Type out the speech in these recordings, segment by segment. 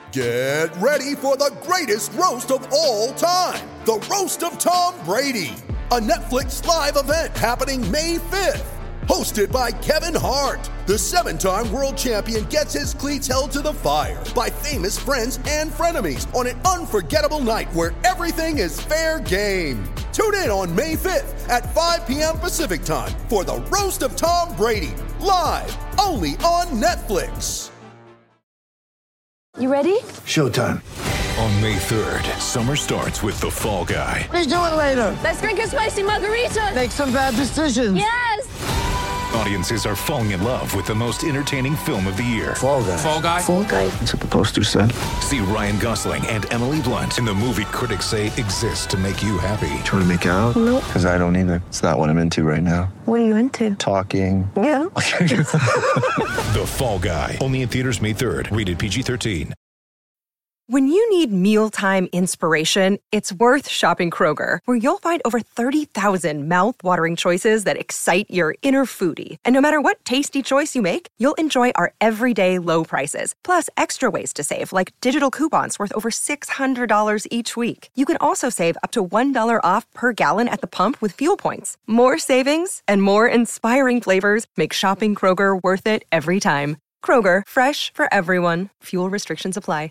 Get ready for the greatest roast of all time, the Roast of Tom Brady, a Netflix live event happening May 5th. Hosted by Kevin Hart, the 7-time world champion gets his cleats held to the fire by famous friends and frenemies on an unforgettable night where everything is fair game. Tune in on May 5th at 5 p.m. Pacific time for the Roast of Tom Brady, live only on Netflix. You ready? Showtime. On May 3rd, summer starts with The Fall Guy. Let's do it later. Let's drink a spicy margarita. Make some bad decisions. Yes! Audiences are falling in love with the most entertaining film of the year. Fall Guy. Fall Guy? Fall Guy. That's what the poster said. See Ryan Gosling and Emily Blunt in the movie critics say exists to make you happy. Trying to make it out? Nope. Because I don't either. It's not what I'm into right now. What are you into? Talking. Yeah. The Fall Guy. Only in theaters May 3rd. Rated PG-13. When you need mealtime inspiration, it's worth shopping Kroger, where you'll find over 30,000 mouth-watering choices that excite your inner foodie. And no matter what tasty choice you make, you'll enjoy our everyday low prices, plus extra ways to save, like digital coupons worth over $600 each week. You can also save up to $1 off per gallon at the pump with fuel points. More savings and more inspiring flavors make shopping Kroger worth it every time. Kroger, fresh for everyone. Fuel restrictions apply.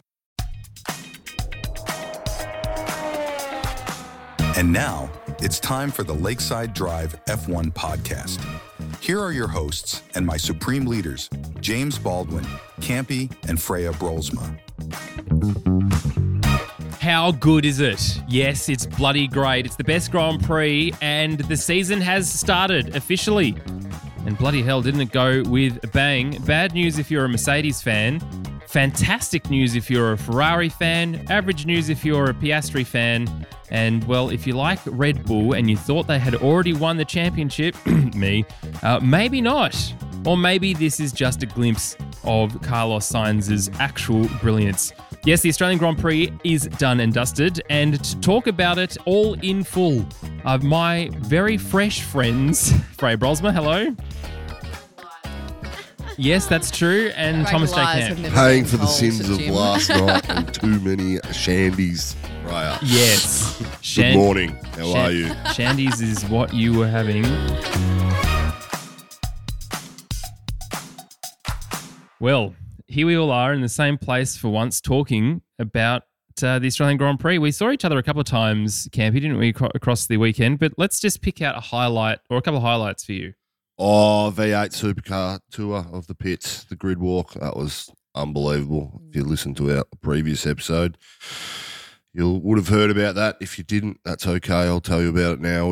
And now, it's time for the Lakeside Drive F1 podcast. Here are your hosts and my supreme leaders, James Baldwin, Campy, and Freya Brolsma. How good is it? Yes, it's bloody great. It's the best Grand Prix, and the season has started officially. And bloody hell, didn't it go with a bang? Bad news if you're a Mercedes fan. Fantastic news if you're a Ferrari fan. Average news if you're a Piastri fan. And, well, if you like Red Bull and you thought they had already won the championship, maybe not. Or maybe this is just a glimpse of Carlos Sainz's actual brilliance. Yes, the Australian Grand Prix is done and dusted, and to talk about it all in full, my very fresh friends, Freya Brolsma, hello. Yes, that's true, and Thomas J. Camp. Paying for the sins of last night and too many shandies. Right. Yes. Good morning. How are you? Shandies is what you were having. Well, here we all are in the same place for once talking about the Australian Grand Prix. We saw each other a couple of times, Campy, didn't we, across the weekend? But let's just pick out a highlight or a couple of highlights for you. Oh, V8 Supercar tour of the pits, the grid walk. That was unbelievable. If you listened to our previous episode, you would have heard about that. If you didn't, that's okay. I'll tell you about it now.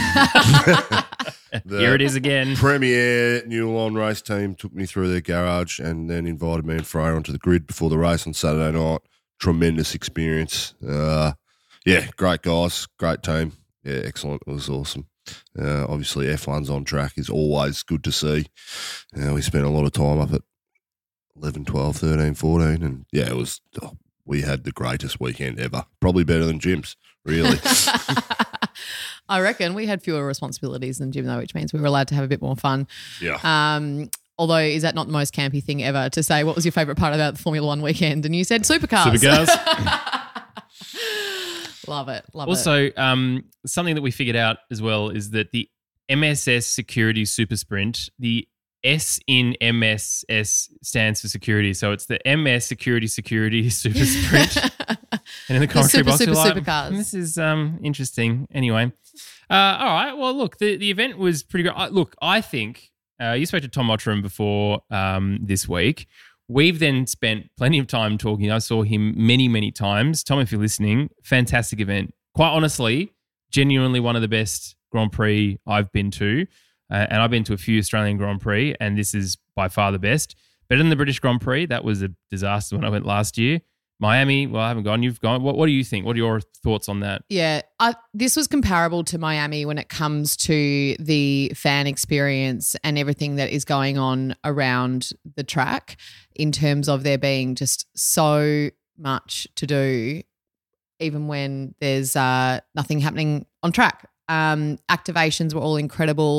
Here it is again. Premier Newline race team took me through their garage and then invited me and Freya onto the grid before the race on Saturday night. Tremendous experience. Yeah, great guys, great team. Yeah, excellent. It was awesome. Obviously, F1's on track is always good to see. We spent a lot of time up at 11, 12, 13, 14, and yeah, it was. We had the greatest weekend ever. Probably better than Jim's, really. I reckon we had fewer responsibilities than Jim, though, which means we were allowed to have a bit more fun. Yeah. Although, is that not the most campy thing ever to say? What was your favourite part about the Formula One weekend? And you said supercars. Supercars. Love it. Also, something that we figured out as well is that the MSS Security Super Sprint, the S in MSS stands for security. So it's the MS Security Super Sprint. And in the commentary box, you're like, supercars. This is interesting. Anyway. All right. Well, look, the event was pretty good. Look, I think you spoke to Tom Mottram before this week. We've then spent plenty of time talking. I saw him many, many times. Tom, if you're listening, fantastic event. Quite honestly, genuinely one of the best Grand Prix I've been to. And I've been to a few Australian Grand Prix, and this is by far the best. Better than the British Grand Prix. That was a disaster when I went last year. Miami, well, I haven't gone. You've gone. What do you think? What are your thoughts on that? Yeah, this was comparable to Miami when it comes to the fan experience and everything that is going on around the track in terms of there being just so much to do, even when there's nothing happening on track. Activations were all incredible.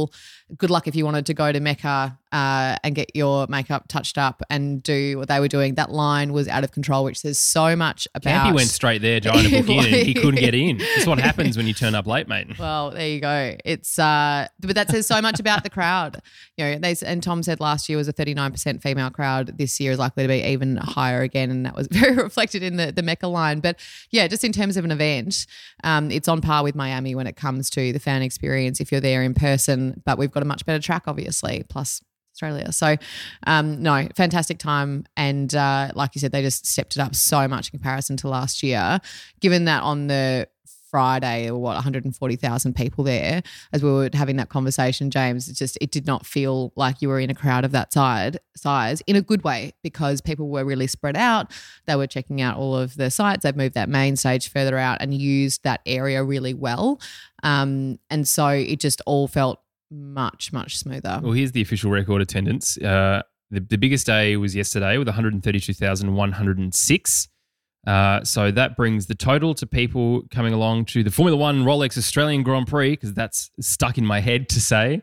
good luck if you wanted to go to Mecca and get your makeup touched up and do what they were doing. That line was out of control, which says so much about. Campy went straight there trying to book in and he couldn't get in. That's what happens when you turn up late, mate. Well, there you go. It's but that says so much about the crowd. And Tom said last year was a 39% female crowd. This year is likely to be even higher again, and that was very reflected in the Mecca line. But yeah, just in terms of an event, it's on par with Miami when it comes to the fan experience if you're there in person. But we've got a much better track, obviously, plus Australia. So, no, fantastic time. And like you said, they just stepped it up so much in comparison to last year, given that on the Friday, there were 140,000 people there. As we were having that conversation, James, it did not feel like you were in a crowd of that size in a good way, because people were really spread out. They were checking out all of the sites. They've moved that main stage further out and used that area really well. And so it just all felt much, much smoother. Well, here's the official record attendance. The biggest day was yesterday with 132,106. So that brings the total to people coming along to the Formula One Rolex Australian Grand Prix, because that's stuck in my head to say,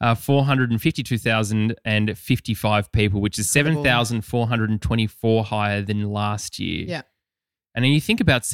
452,055 people, which is 7,424 higher than last year. Yeah. And then you think about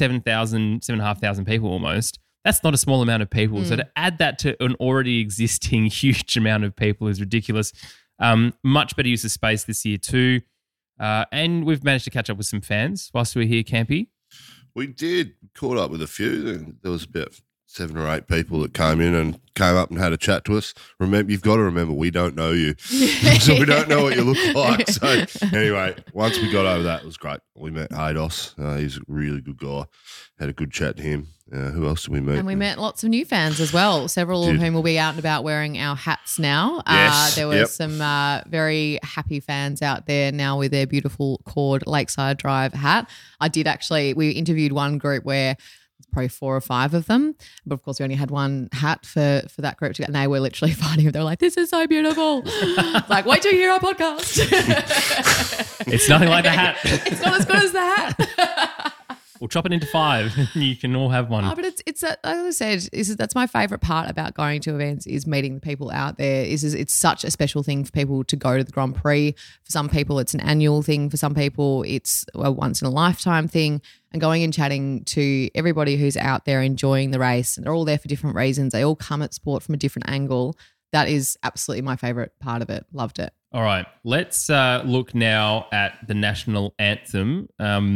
7,500 people almost. That's not a small amount of people. So to add that to an already existing huge amount of people is ridiculous. Much better use of space this year too. And we've managed to catch up with some fans whilst we were here, Campy. We did. Caught up with a few. There was about 7 or 8 people that came in and came up and had a chat to us. Remember, you've got to remember, we don't know you. So we don't know what you look like. So anyway, once we got over that, it was great. We met Ados. He's a really good guy. Had a good chat to him. Who else did we meet? And we met lots of new fans as well, several of whom will be out and about wearing our hats now. Yes. There were some very happy fans out there now with their beautiful Cord Lakeside Drive hat. We interviewed one group where it's probably 4 or 5 of them, but of course we only had one hat for that group to get, and they were literally fighting. They were like, "This is so beautiful." Like, wait till you hear our podcast. It's nothing like the hat. It's not as good as the hat. We'll chop it into 5 and you can all have one. Oh, but it's like I said, that's my favourite part about going to events is meeting the people out there. It's such a special thing for people to go to the Grand Prix. For some people, it's an annual thing. For some people, it's a once-in-a-lifetime thing. And going and chatting to everybody who's out there enjoying the race, and they're all there for different reasons. They all come at sport from a different angle. That is absolutely my favourite part of it. Loved it. All right, let's look now at the national anthem.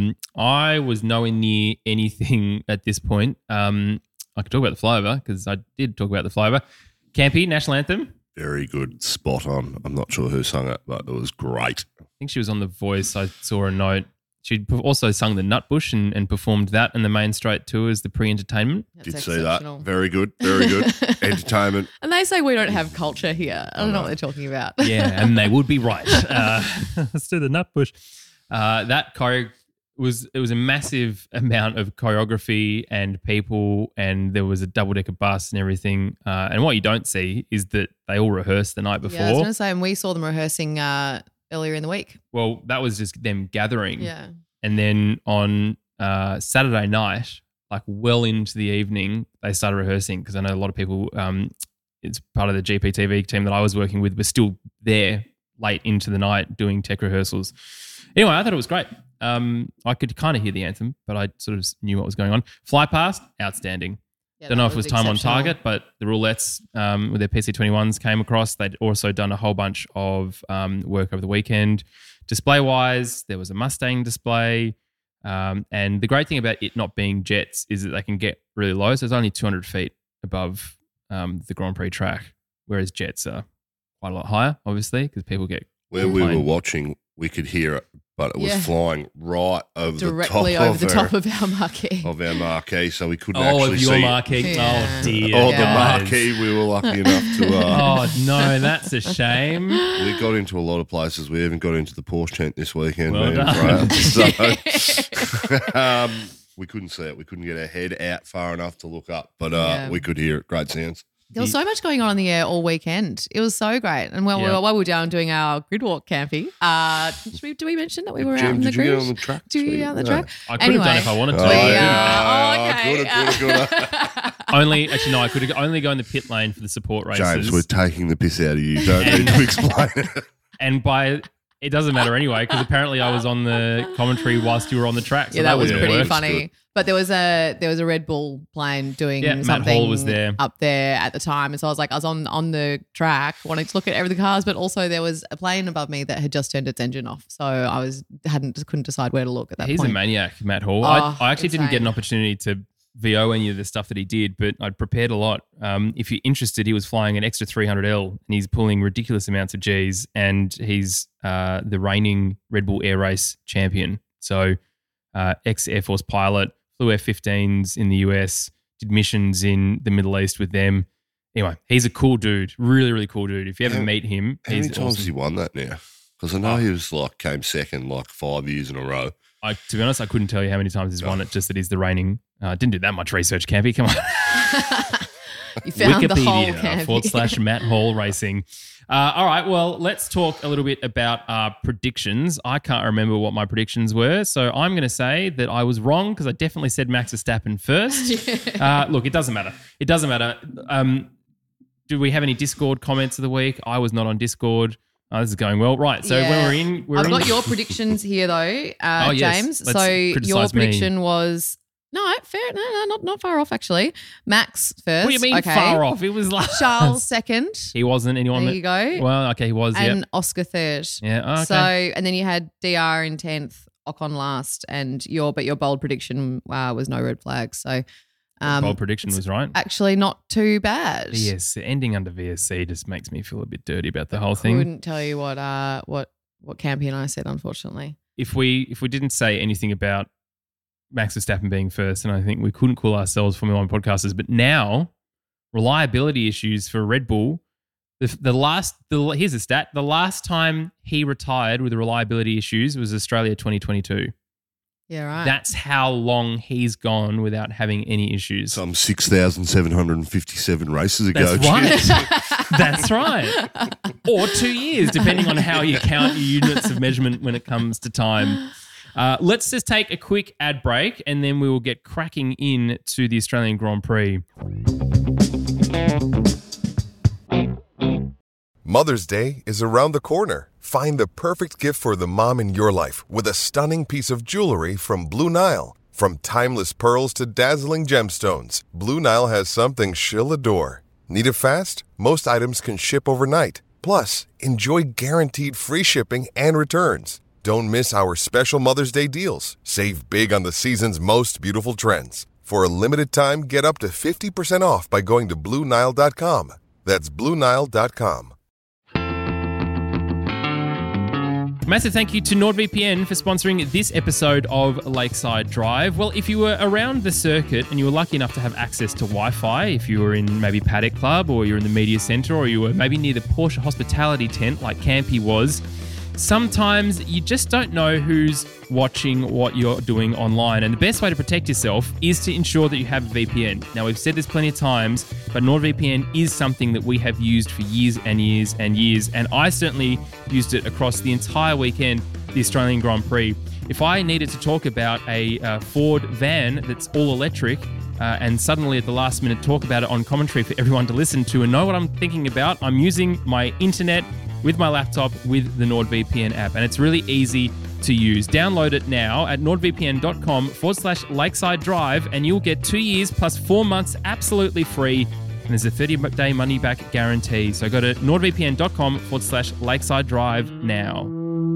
I was nowhere near anything at this point. I could talk about the flyover because I did talk about the flyover. Campy, national anthem? Very good. Spot on. I'm not sure who sung it, but it was great. I think she was on The Voice. I saw a note. She also sung the Nutbush and performed that in the main straight tour as the pre-entertainment. Did see that. Very good. Very good. Entertainment. And they say we don't have culture here. I don't know what they're talking about. Yeah, and they would be right. Let's do the Nutbush. That choreo was a massive amount of choreography and people, and there was a double-decker bus and everything. And what you don't see is that they all rehearsed the night before. Yeah, I was going to say, and we saw them rehearsing earlier in the week. Well, that was just them gathering. Yeah. And then on Saturday night, like well into the evening, they started rehearsing because I know a lot of people, it's part of the GPTV team that I was working with, were still there late into the night doing tech rehearsals. Anyway, I thought it was great. I could kind of hear the anthem, but I sort of knew what was going on. Fly past, outstanding. Yeah, Don't know if it was time on target, but the roulettes with their PC21s came across. They'd also done a whole bunch of work over the weekend. Display-wise, there was a Mustang display. And the great thing about it not being jets is that they can get really low. So it's only 200 feet above the Grand Prix track, whereas jets are quite a lot higher, obviously, because people get Where we were watching, we could hear it, but it was flying right over directly over the top of our marquee. Of our marquee, so we couldn't actually see. Oh, of your marquee. Yeah. Oh, dear. Oh, guys. the marquee, we were lucky enough to... Oh, no, that's a shame. We got into a lot of places. We even got into the Porsche tent this weekend. Well me and done. Freya. So, we couldn't see it. We couldn't get our head out far enough to look up, but we could hear it. Great sounds. There was so much going on in the air all weekend. It was so great. And while we were down doing our grid walk, Campy, do we mention that we were out in the grid? Did you get on the track? Did you get on the track? I could have done it if I wanted to. Okay. I could only go in the pit lane for the support races. James, we're taking the piss out of you. You don't need to explain it. And it doesn't matter anyway, because apparently I was on the commentary whilst you were on the track. So yeah, that was pretty worked. funny. But there was a Red Bull plane doing Matt something Hall was there. up there at the time. And so I was on the track wanting to look at every cars, but also there was a plane above me that had just turned its engine off. So I couldn't decide where to look at that point. He's a maniac, Matt Hall. I actually didn't get an opportunity to VO any of the stuff that he did, but I'd prepared a lot. If you're interested, he was flying an extra 300L and he's pulling ridiculous amounts of Gs, and he's the reigning Red Bull Air Race champion. So ex-Air Force pilot, flew F-15s in the US, did missions in the Middle East with them. Anyway, he's a cool dude, really, really cool dude. If you ever meet him, how many he's times awesome. has he won that now? Because I know he was came second 5 years in a row. To be honest, I couldn't tell you how many times he's won it, just that he's the reigning. Didn't do that much research, Campy. Come on. You found the whole Campy. /Matt Hall Racing. All right, well, let's talk a little bit about our predictions. I can't remember what my predictions were, so I'm going to say that I was wrong because I definitely said Max Verstappen first. Look, it doesn't matter. It doesn't matter. Do we have any Discord comments of the week? I was not on Discord. Oh, this is going well. Right, so when I've got your predictions here though, yes. James. Let's So your criticise prediction was fair. No, not far off actually. Max first. What do you mean far off? It was like Charles second. He wasn't anyone. There you go. Well, okay, he was. And Oscar third. Yeah. Okay. So and then you had DR in 10th, Ocon last, and your bold prediction was no red flags. So bold prediction was right. Actually, not too bad. Yes, ending under VSC just makes me feel a bit dirty about the whole thing. I couldn't tell you what Campy and I said, unfortunately. If we didn't say anything about Max Verstappen being first, and I think we couldn't call ourselves Formula One podcasters, but now reliability issues for Red Bull. Here's a stat: the last time he retired with reliability issues was Australia 2022. Yeah, right. That's how long he's gone without having any issues. Some 6,757 races ago. That's right. That's right. Or 2 years, depending on how you count your units of measurement when it comes to time. Let's just take a quick ad break and then we will get cracking in to the Australian Grand Prix. Mother's Day is around the corner. Find the perfect gift for the mom in your life with a stunning piece of jewelry from Blue Nile. From timeless pearls to dazzling gemstones, Blue Nile has something she'll adore. Need it fast? Most items can ship overnight. Plus, enjoy guaranteed free shipping and returns. Don't miss our special Mother's Day deals. Save big on the season's most beautiful trends. For a limited time, get up to 50% off by going to BlueNile.com. That's BlueNile.com. Massive thank you to NordVPN for sponsoring this episode of Lakeside Drive. Well, if you were around the circuit and you were lucky enough to have access to Wi-Fi, if you were in maybe Paddock Club or you're in the media centre or you were maybe near the Porsche hospitality tent like Campy was, sometimes you just don't know who's watching what you're doing online. And the best way to protect yourself is to ensure that you have a VPN. Now, we've said this plenty of times, but NordVPN is something that we have used for years and years and years. And I certainly used it across the entire weekend, the Australian Grand Prix. If I needed to talk about a Ford van that's all electric, and suddenly at the last minute talk about it on commentary for everyone to listen to and know what I'm thinking about, I'm using my internet with my laptop with the NordVPN app. And it's really easy to use. Download it now at nordvpn.com/Lakeside Drive and you'll get 2 years plus 4 months absolutely free. And there's a 30-day money-back guarantee. So go to nordvpn.com/Lakeside Drive now.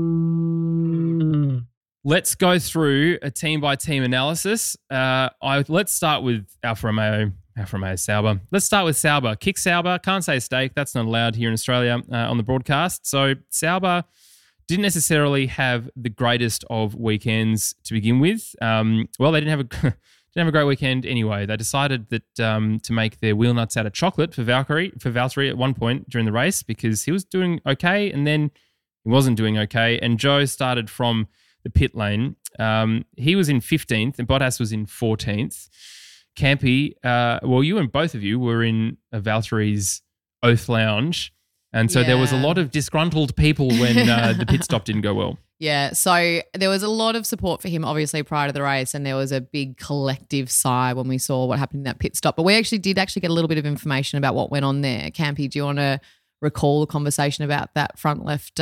Let's go through a team-by-team analysis. Let's start with Alfa Romeo Sauber. Let's start with Sauber. Kick Sauber. Can't say steak. That's not allowed here in Australia on the broadcast. So Sauber didn't necessarily have the greatest of weekends to begin with. Well, they didn't have a great weekend anyway. They decided that to make their wheel nuts out of chocolate for Valtteri at one point during the race because he was doing okay and then he wasn't doing okay. And Joe started from the pit lane. He was in 15th and Bottas was in 14th. Campy, you and both of you were in Valtteri's Oath Lounge. And so there was a lot of disgruntled people when the pit stop didn't go well. Yeah, so there was a lot of support for him, obviously, prior to the race, and there was a big collective sigh when we saw what happened in that pit stop. But we actually did get a little bit of information about what went on there. Campy, do you want to recall the conversation about that front left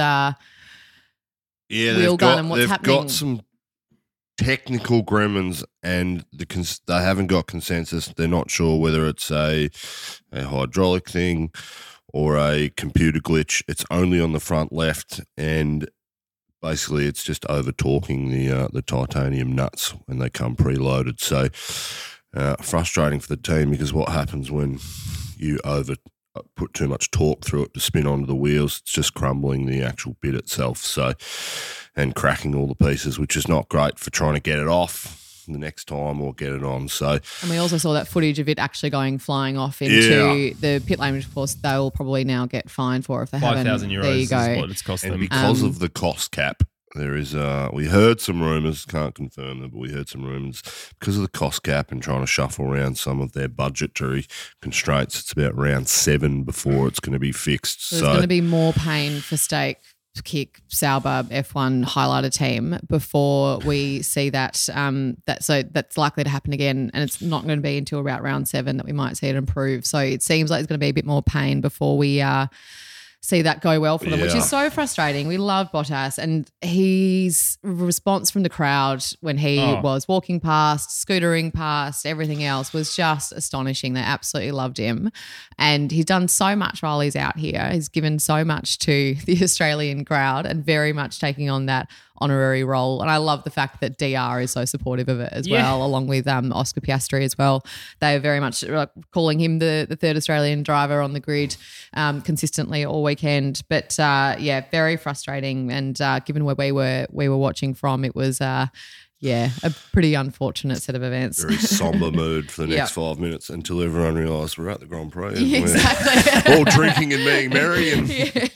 wheel gun and what's happening? They've got some technical gremlins and they haven't got consensus. They're not sure whether it's a hydraulic thing or a computer glitch. It's only on the front left, and basically it's just over torquing the titanium nuts when they come preloaded. So frustrating for the team, because what happens when you put too much torque through it to spin onto the wheels, it's just crumbling the actual bit itself, and cracking all the pieces, which is not great for trying to get it off the next time or get it on. So, and we also saw that footage of it actually flying off into the pit lane, which of course they will probably now get fined for if they haven't. €5,000 there you go. is what it's cost them. And because of the cost cap, there is we heard some rumours, can't confirm them, but we heard some rumours because of the cost cap and trying to shuffle around some of their budgetary constraints. It's about round 7 before it's going to be fixed. So there's going to be more pain for Stake, Kick, Sauber, F1 highlighter team before we see that. So that's likely to happen again, and it's not going to be until about round 7 that we might see it improve. So it seems like it's going to be a bit more pain before we see that go well for them, which is so frustrating. We love Bottas, and his response from the crowd when he was walking past, scootering past, everything else was just astonishing. They absolutely loved him, and he's done so much while he's out here. He's given so much to the Australian crowd and very much taking on that honorary role. And I love the fact that DR is so supportive of it as well, along with Oscar Piastri as well. They are very much calling him the third Australian driver on the grid consistently all weekend. But very frustrating. And given where we were watching from, it was a pretty unfortunate set of events. Very somber mood for the next 5 minutes until everyone realised we're at the Grand Prix. Exactly. We're all drinking and being merry. And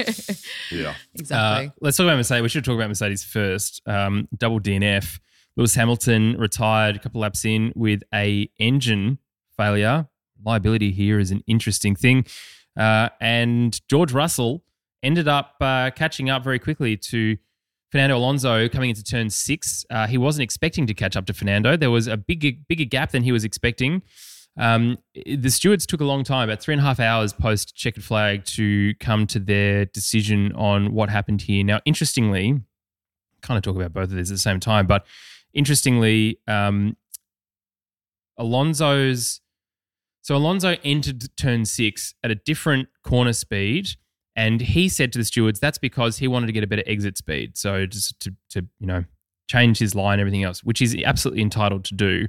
exactly. Let's talk about Mercedes. We should talk about Mercedes first. Double DNF. Lewis Hamilton retired a couple laps in with a engine failure. Liability here is an interesting thing. And George Russell ended up catching up very quickly to Fernando Alonso coming into turn 6. He wasn't expecting to catch up to Fernando. There was a bigger gap than he was expecting. The stewards took a long time, about 3.5 hours post checkered flag, to come to their decision on what happened here. Now, interestingly, kind of talk about both of these at the same time, but interestingly, Alonso entered turn 6 at a different corner speed. And he said to the stewards that's because he wanted to get a better exit speed. So just to change his line and everything else, which he's absolutely entitled to do.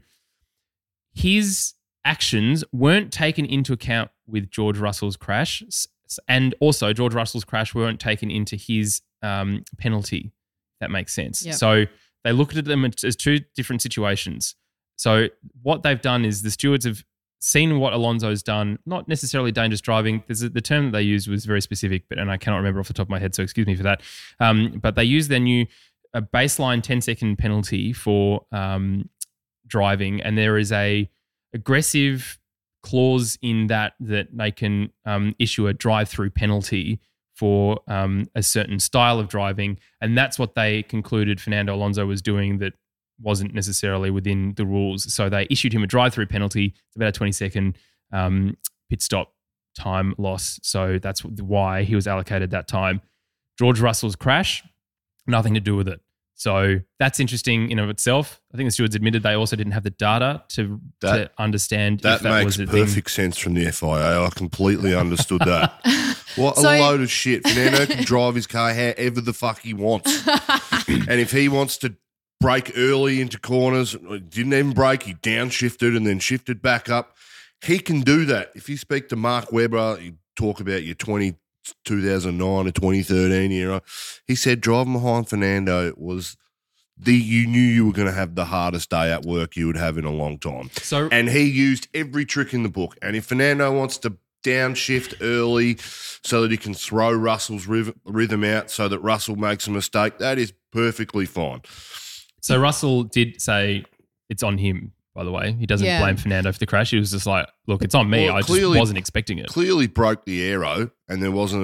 His actions weren't taken into account with George Russell's crash. And also George Russell's crash weren't taken into his penalty. That makes sense. Yep. So they looked at them as two different situations. So what they've done is the stewards have seen what Alonso's done, not necessarily dangerous driving. The term that they used was very specific, and I cannot remember off the top of my head, so excuse me for that. But they used their new baseline 10-second penalty for driving, and there is a aggressive clause in that they can issue a drive-through penalty for a certain style of driving, and that's what they concluded Fernando Alonso was doing that wasn't necessarily within the rules. So they issued him a drive-through penalty. It's about a 20-second pit stop time loss. So that's why he was allocated that time. George Russell's crash, nothing to do with it. So that's interesting in of itself. I think the stewards admitted they also didn't have the data to understand if that was a thing. That makes perfect sense from the FIA. I completely understood that. What a load of shit. Fernando can drive his car however the fuck he wants. And if he wants to brake early into corners, didn't even brake, he downshifted and then shifted back up. He can do that. If you speak to Mark Webber, you talk about your 2009 or 2013 era, he said driving behind Fernando was you knew you were going to have the hardest day at work you would have in a long time. And he used every trick in the book. And if Fernando wants to downshift early so that he can throw Russell's rhythm out so that Russell makes a mistake, that is perfectly fine. So Russell did say it's on him, by the way. He doesn't blame Fernando for the crash. He was just like, look, it's on me. I just wasn't expecting it. Clearly broke the aero and there wasn't enough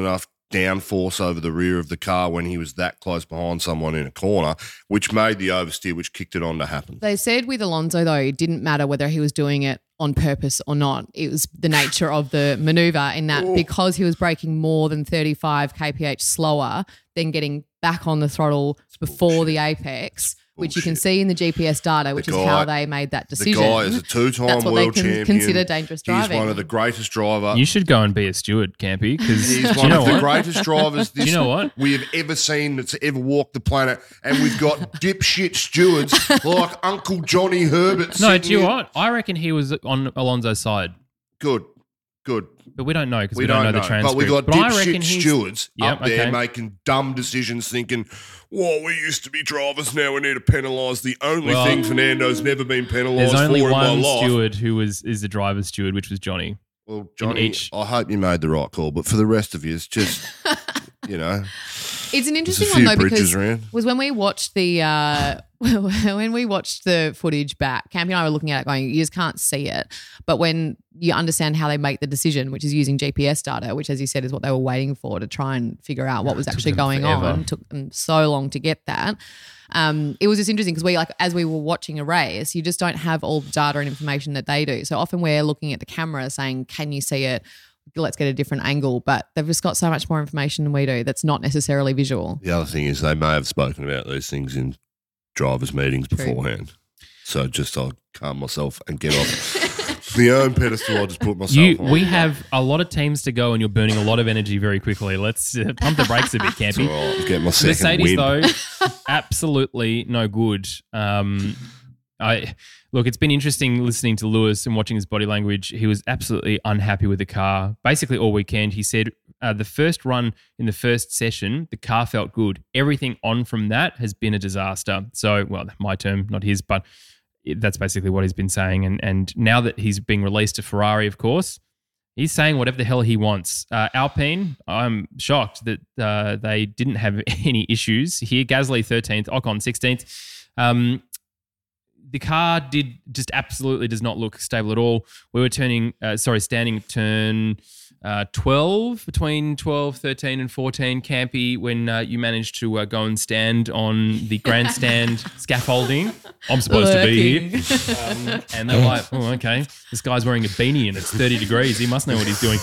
downforce over the rear of the car when he was that close behind someone in a corner, which made the oversteer, which kicked it on to happen. They said with Alonso, though, it didn't matter whether he was doing it on purpose or not. It was the nature of the manoeuvre in that because he was braking more than 35 kph slower than getting back on the throttle before the apex, which you can see in the GPS data, which is how they made that decision. The guy is a two-time That's what world they champion. consider dangerous driving. He's one of the greatest drivers. You should go and be a steward, Campy, because He's one of the greatest drivers Do you know what? we have ever seen that's ever walked the planet. And we've got dipshit stewards like Uncle Johnny Herbert. No, do you know what? I reckon he was on Alonso's side. Good. But we don't know because we don't know the transcript. But we got I reckon dipshit stewards up there making dumb decisions thinking, well, we used to be drivers, now we need to penalise the only thing Fernando's never been penalised for There's only in my one life. steward who is the driver's steward, which was Johnny. Well, Johnny, I hope you made the right call, but for the rest of you, it's just, you know. It's an interesting There's a one few though because bridges around. was when we watched the footage back, Campy and I were looking at it going, you just can't see it. But when you understand how they make the decision, which is using GPS data, which as you said is what they were waiting for to try and figure out what was actually going on. It took them so long to get that. It was just interesting because as we were watching a race, you just don't have all the data and information that they do. So often we're looking at the camera saying, can you see it? Let's get a different angle. But they've just got so much more information than we do that's not necessarily visual. The other thing is they may have spoken about these things in drivers' meetings beforehand. So just I'll calm myself and get off the own pedestal I just put myself on. We have a lot of teams to go and you're burning a lot of energy very quickly. Let's pump the brakes a bit, Campy. All right, get my second Mercedes, win. though, absolutely no good. Look, it's been interesting listening to Lewis and watching his body language. He was absolutely unhappy with the car. Basically all weekend, he said the first run in the first session, the car felt good. Everything on from that has been a disaster. So, well, my term, not his, but that's basically what he's been saying. And now that he's being released to Ferrari, of course, he's saying whatever the hell he wants. Alpine, I'm shocked that they didn't have any issues here. Gasly 13th, Ocon 16th. The car absolutely does not look stable at all. We were standing at turn 12, between 12, 13 and 14, Campy, when you managed to go and stand on the grandstand scaffolding. I'm supposed to be here. And they're like, oh, okay, this guy's wearing a beanie and it's 30 degrees. He must know what he's doing.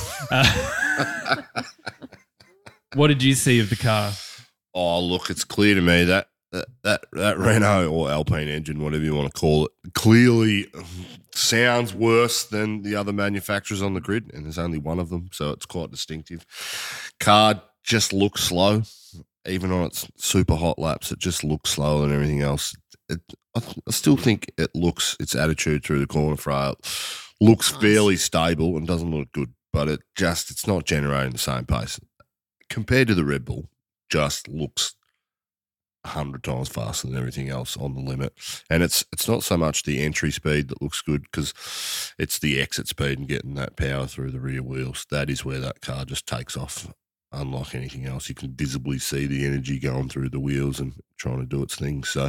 What did you see of the car? Oh, look, it's clear to me that Renault or Alpine engine, whatever you want to call it, clearly sounds worse than the other manufacturers on the grid, and there's only one of them, so it's quite distinctive. Car just looks slow. Even on its super hot laps, it just looks slower than everything else. I still think its attitude through the corner frail looks fairly stable and doesn't look good, but it's not generating the same pace. Compared to the Red Bull, just looks 100 times faster than everything else on the limit. And it's not so much the entry speed that looks good because it's the exit speed and getting that power through the rear wheels. That is where that car just takes off, unlike anything else. You can visibly see the energy going through the wheels and trying to do its thing. So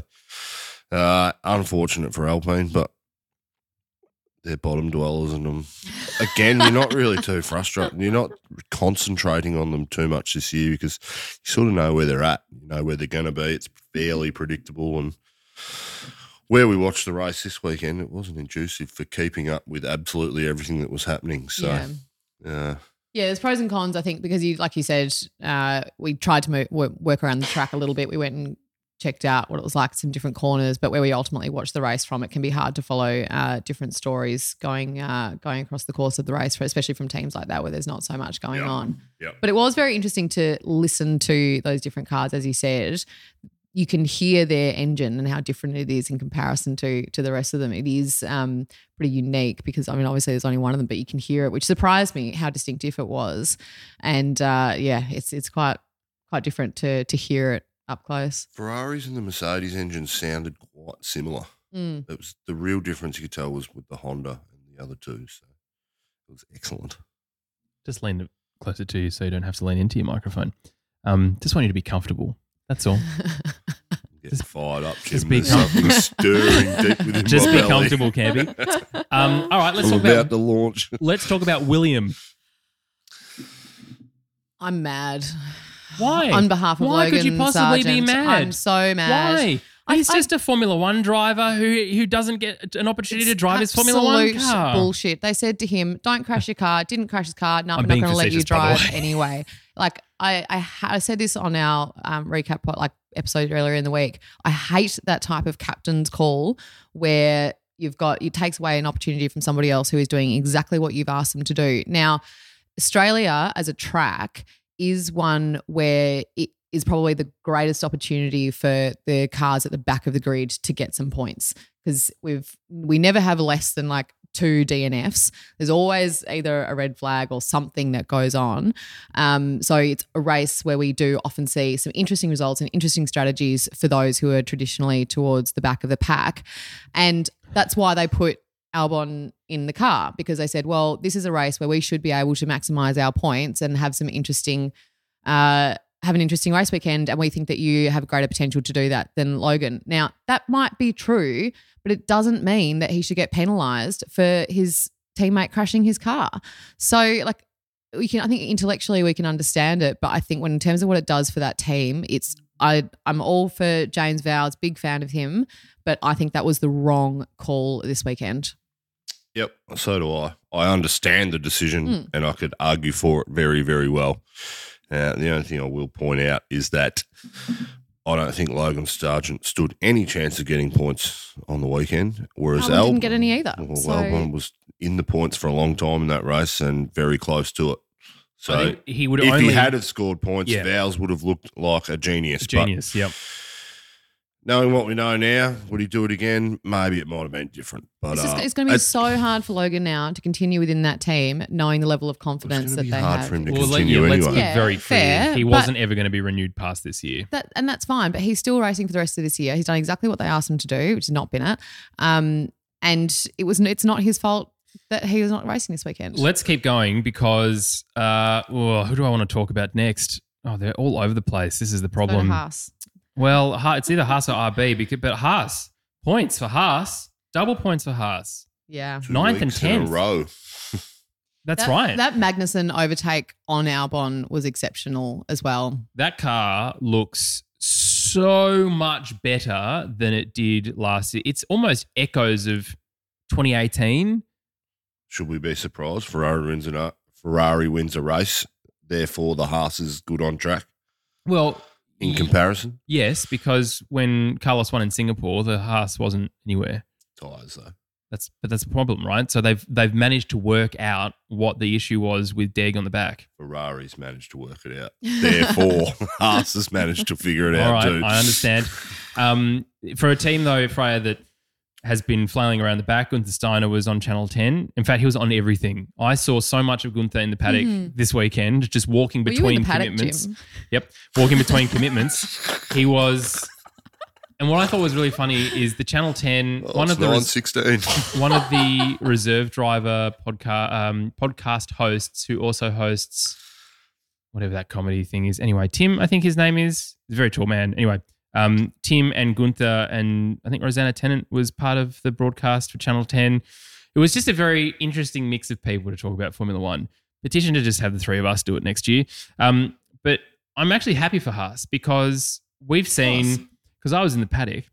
unfortunate for Alpine, but they're bottom dwellers, and again, you're not really too frustrated. You're not concentrating on them too much this year because you sort of know where they're at. You know where they're going to be. It's fairly predictable. And where we watched the race this weekend, it wasn't conducive for keeping up with absolutely everything that was happening. So, yeah, there's pros and cons, I think, because like you said, we tried to work around the track a little bit. We went and checked out what it was like at some different corners, but where we ultimately watched the race from, it can be hard to follow different stories going across the course of the race, especially from teams like that where there's not so much going on. Yep. But it was very interesting to listen to those different cars, as you said. You can hear their engine and how different it is in comparison to the rest of them. It is pretty unique because, I mean, obviously there's only one of them, but you can hear it, which surprised me how distinctive it was. And it's quite different to hear it up close. Ferraris and the Mercedes engines sounded quite similar. It was the real difference you could tell was with the Honda and the other two. So it was excellent. Just lean it closer to you so you don't have to lean into your microphone. Just want you to be comfortable. That's all. Get fired up, Jim. Just be There's something stirring deep within Just my be belly. comfortable, Campy. All right, let's I'm talk about to launch. Let's talk about William. I'm mad. Why? On behalf of Why Logan could you possibly be Sargent, mad? I'm so mad. Why? He's just a Formula One driver who doesn't get an opportunity to drive his Formula One Absolute car. bullshit. They said to him, "Don't crash your car." Didn't crash his car. No, I'm we're not being going to let you facetious, by the drive way. anyway. Like I said this on our recap episode earlier in the week. I hate that type of captain's call where it takes away an opportunity from somebody else who is doing exactly what you've asked them to do. Now, Australia as a track is one where it is probably the greatest opportunity for the cars at the back of the grid to get some points, because we never have less than like 2 DNFs. There's always either a red flag or something that goes on. So it's a race where we do often see some interesting results and interesting strategies for those who are traditionally towards the back of the pack. And that's why they put Albon in the car, because they said, well, this is a race where we should be able to maximize our points and have some interesting have an interesting race weekend, and we think that you have greater potential to do that than Logan. Now, that might be true, but it doesn't mean that he should get penalised for his teammate crashing his car. So, like, I think intellectually we can understand it, but I think in terms of what it does for that team, I'm all for James Vowles, big fan of him, but I think that was the wrong call this weekend. Yep, so do I. I understand the decision and I could argue for it very, very well. The only thing I will point out is that I don't think Logan Sargent stood any chance of getting points on the weekend, whereas Albon didn't get any either. Well, So- Albon was in the points for a long time in that race and very close to it. I So think he would if only he had have scored points, Yeah. Vowles would have looked like a genius. Genius, yep. Knowing what we know now, would he do it again? Maybe it might have been different. But It's going to be so hard for Logan now to continue within that team, knowing the level of confidence gonna that be they hard have. for him to Well, continue let's anyway. be very clear. fair, He but- wasn't ever going to be renewed past this year. And that's fine, but he's still racing for the rest of this year. He's done exactly what they asked him to do, which has not been it. And it's not his fault that he was not racing this weekend. Let's keep going because who do I want to talk about next? Oh, they're all over the place. This is the Let's go to problem. Haas. Well, it's either Haas or RB, but Haas, points for Haas, double points for Haas. Yeah. 9th and weeks in a 10th. row. That's right. That Magnussen overtake on Albon was exceptional as well. That car looks so much better than it did last year. It's almost echoes of 2018. Should we be surprised? Ferrari wins a race. Therefore, the Haas is good on track Well, in comparison. yes, because when Carlos won in Singapore, the Haas wasn't anywhere. Tyres, though. That's a problem, right? So they've managed to work out what the issue was with Deg on the back. Ferrari's managed to work it out. Therefore, Haas has managed to figure it All out right, too. I understand. For a team though, Freya, that has been flailing around the back, Gunther Steiner was on Channel 10. In fact, he was on everything. I saw so much of Gunther in the paddock this weekend, just walking Were you in between the paddock, commitments. Jim? Yep, walking between commitments. He was. And what I thought was really funny is the Channel 10, one of the 9:16. one of the reserve driver podcast hosts who also hosts whatever that comedy thing is. Anyway, Tim, I think his name is. He's a very tall man. Anyway, Tim and Gunther and I think Rosanna Tennant was part of the broadcast for Channel 10. It was just a very interesting mix of people to talk about Formula One. Petition to just have the three of us do it next year. But I'm actually happy for Haas because we've seen, because I was in the paddock,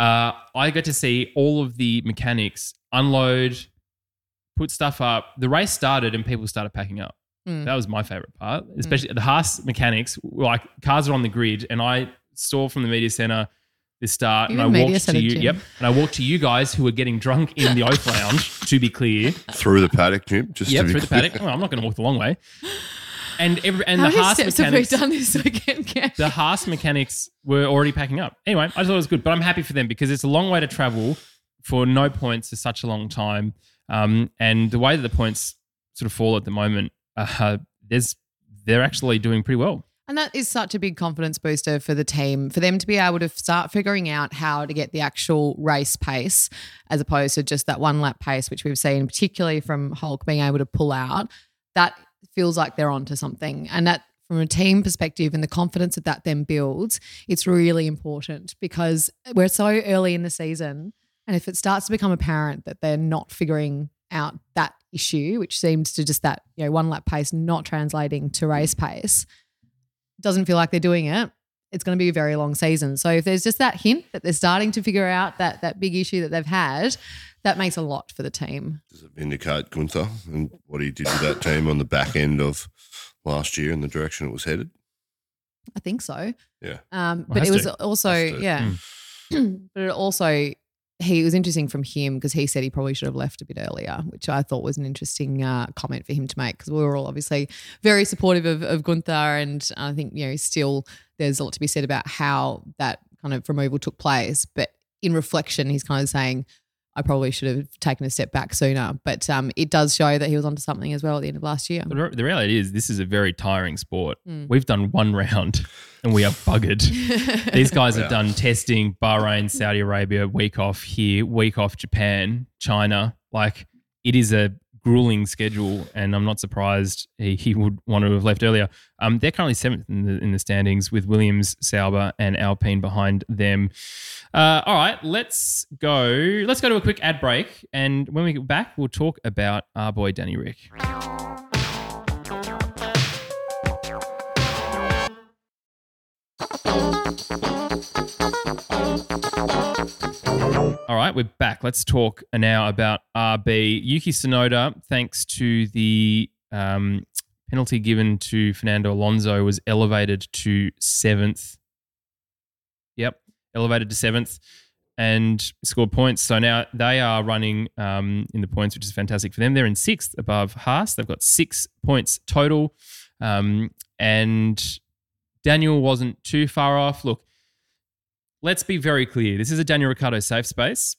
I got to see all of the mechanics unload, put stuff up. The race started and people started packing up. That was my favorite part, especially the Haas mechanics. Like cars are on the grid, and I saw from the media center the start, You're and I in media walked to centre, you. Jim. Yep, and I walked to you guys who were getting drunk in the Oath Lounge. To be clear, Through the paddock, Jim. Just yep, to be through the clear. paddock. Well, I'm not going to walk the long way. And How the many Haas steps have we mechanics. done this weekend, Kev? The Haas mechanics were already packing up. Anyway, I thought it was good, but I'm happy for them because it's a long way to travel for no points for such a long time. And the way that the points sort of fall at the moment, they're actually doing pretty well. And that is such a big confidence booster for the team, for them to be able to start figuring out how to get the actual race pace as opposed to just that one lap pace, which we've seen, particularly from Hulk being able to pull out. That feels like they're onto something. And that from a team perspective and the confidence that then builds, it's really important because we're so early in the season. And if it starts to become apparent that they're not figuring out that issue, which seems to just that, one lap pace not translating to race pace, doesn't feel like they're doing it, it's going to be a very long season. So if there's just that hint that they're starting to figure out that big issue that they've had, that makes a lot for the team. Does it vindicate Gunther and what he did with that team on the back end of last year and the direction it was headed? I think so. Yeah. But it was also, yeah. But it also, he was interesting from him because he said he probably should have left a bit earlier, which I thought was an interesting comment for him to make because we were all obviously very supportive of Gunther, and I think, still there's a lot to be said about how that kind of removal took place. But in reflection, he's kind of saying, I probably should have taken a step back sooner. But it does show that he was onto something as well at the end of last year. The reality is this is a very tiring sport. We've done one round and we are buggered. These guys have done testing, Bahrain, Saudi Arabia, week off here, week off Japan, China. Like, it is a grueling schedule, and I'm not surprised he would want to have left earlier. They're currently 7th in the standings with Williams, Sauber and Alpine behind them. All right, let's go to a quick ad break, and when we get back, we'll talk about our boy Danny Rick. All right, we're back. Let's talk now about RB. Yuki Tsunoda, thanks to the penalty given to Fernando Alonso, was elevated to 7th. Yep, elevated to 7th and scored points. So now they are running in the points, which is fantastic for them. They're in 6th above Haas. They've got 6 points total. And Daniel wasn't too far off. Look, let's be very clear. This is a Daniel Ricciardo safe space.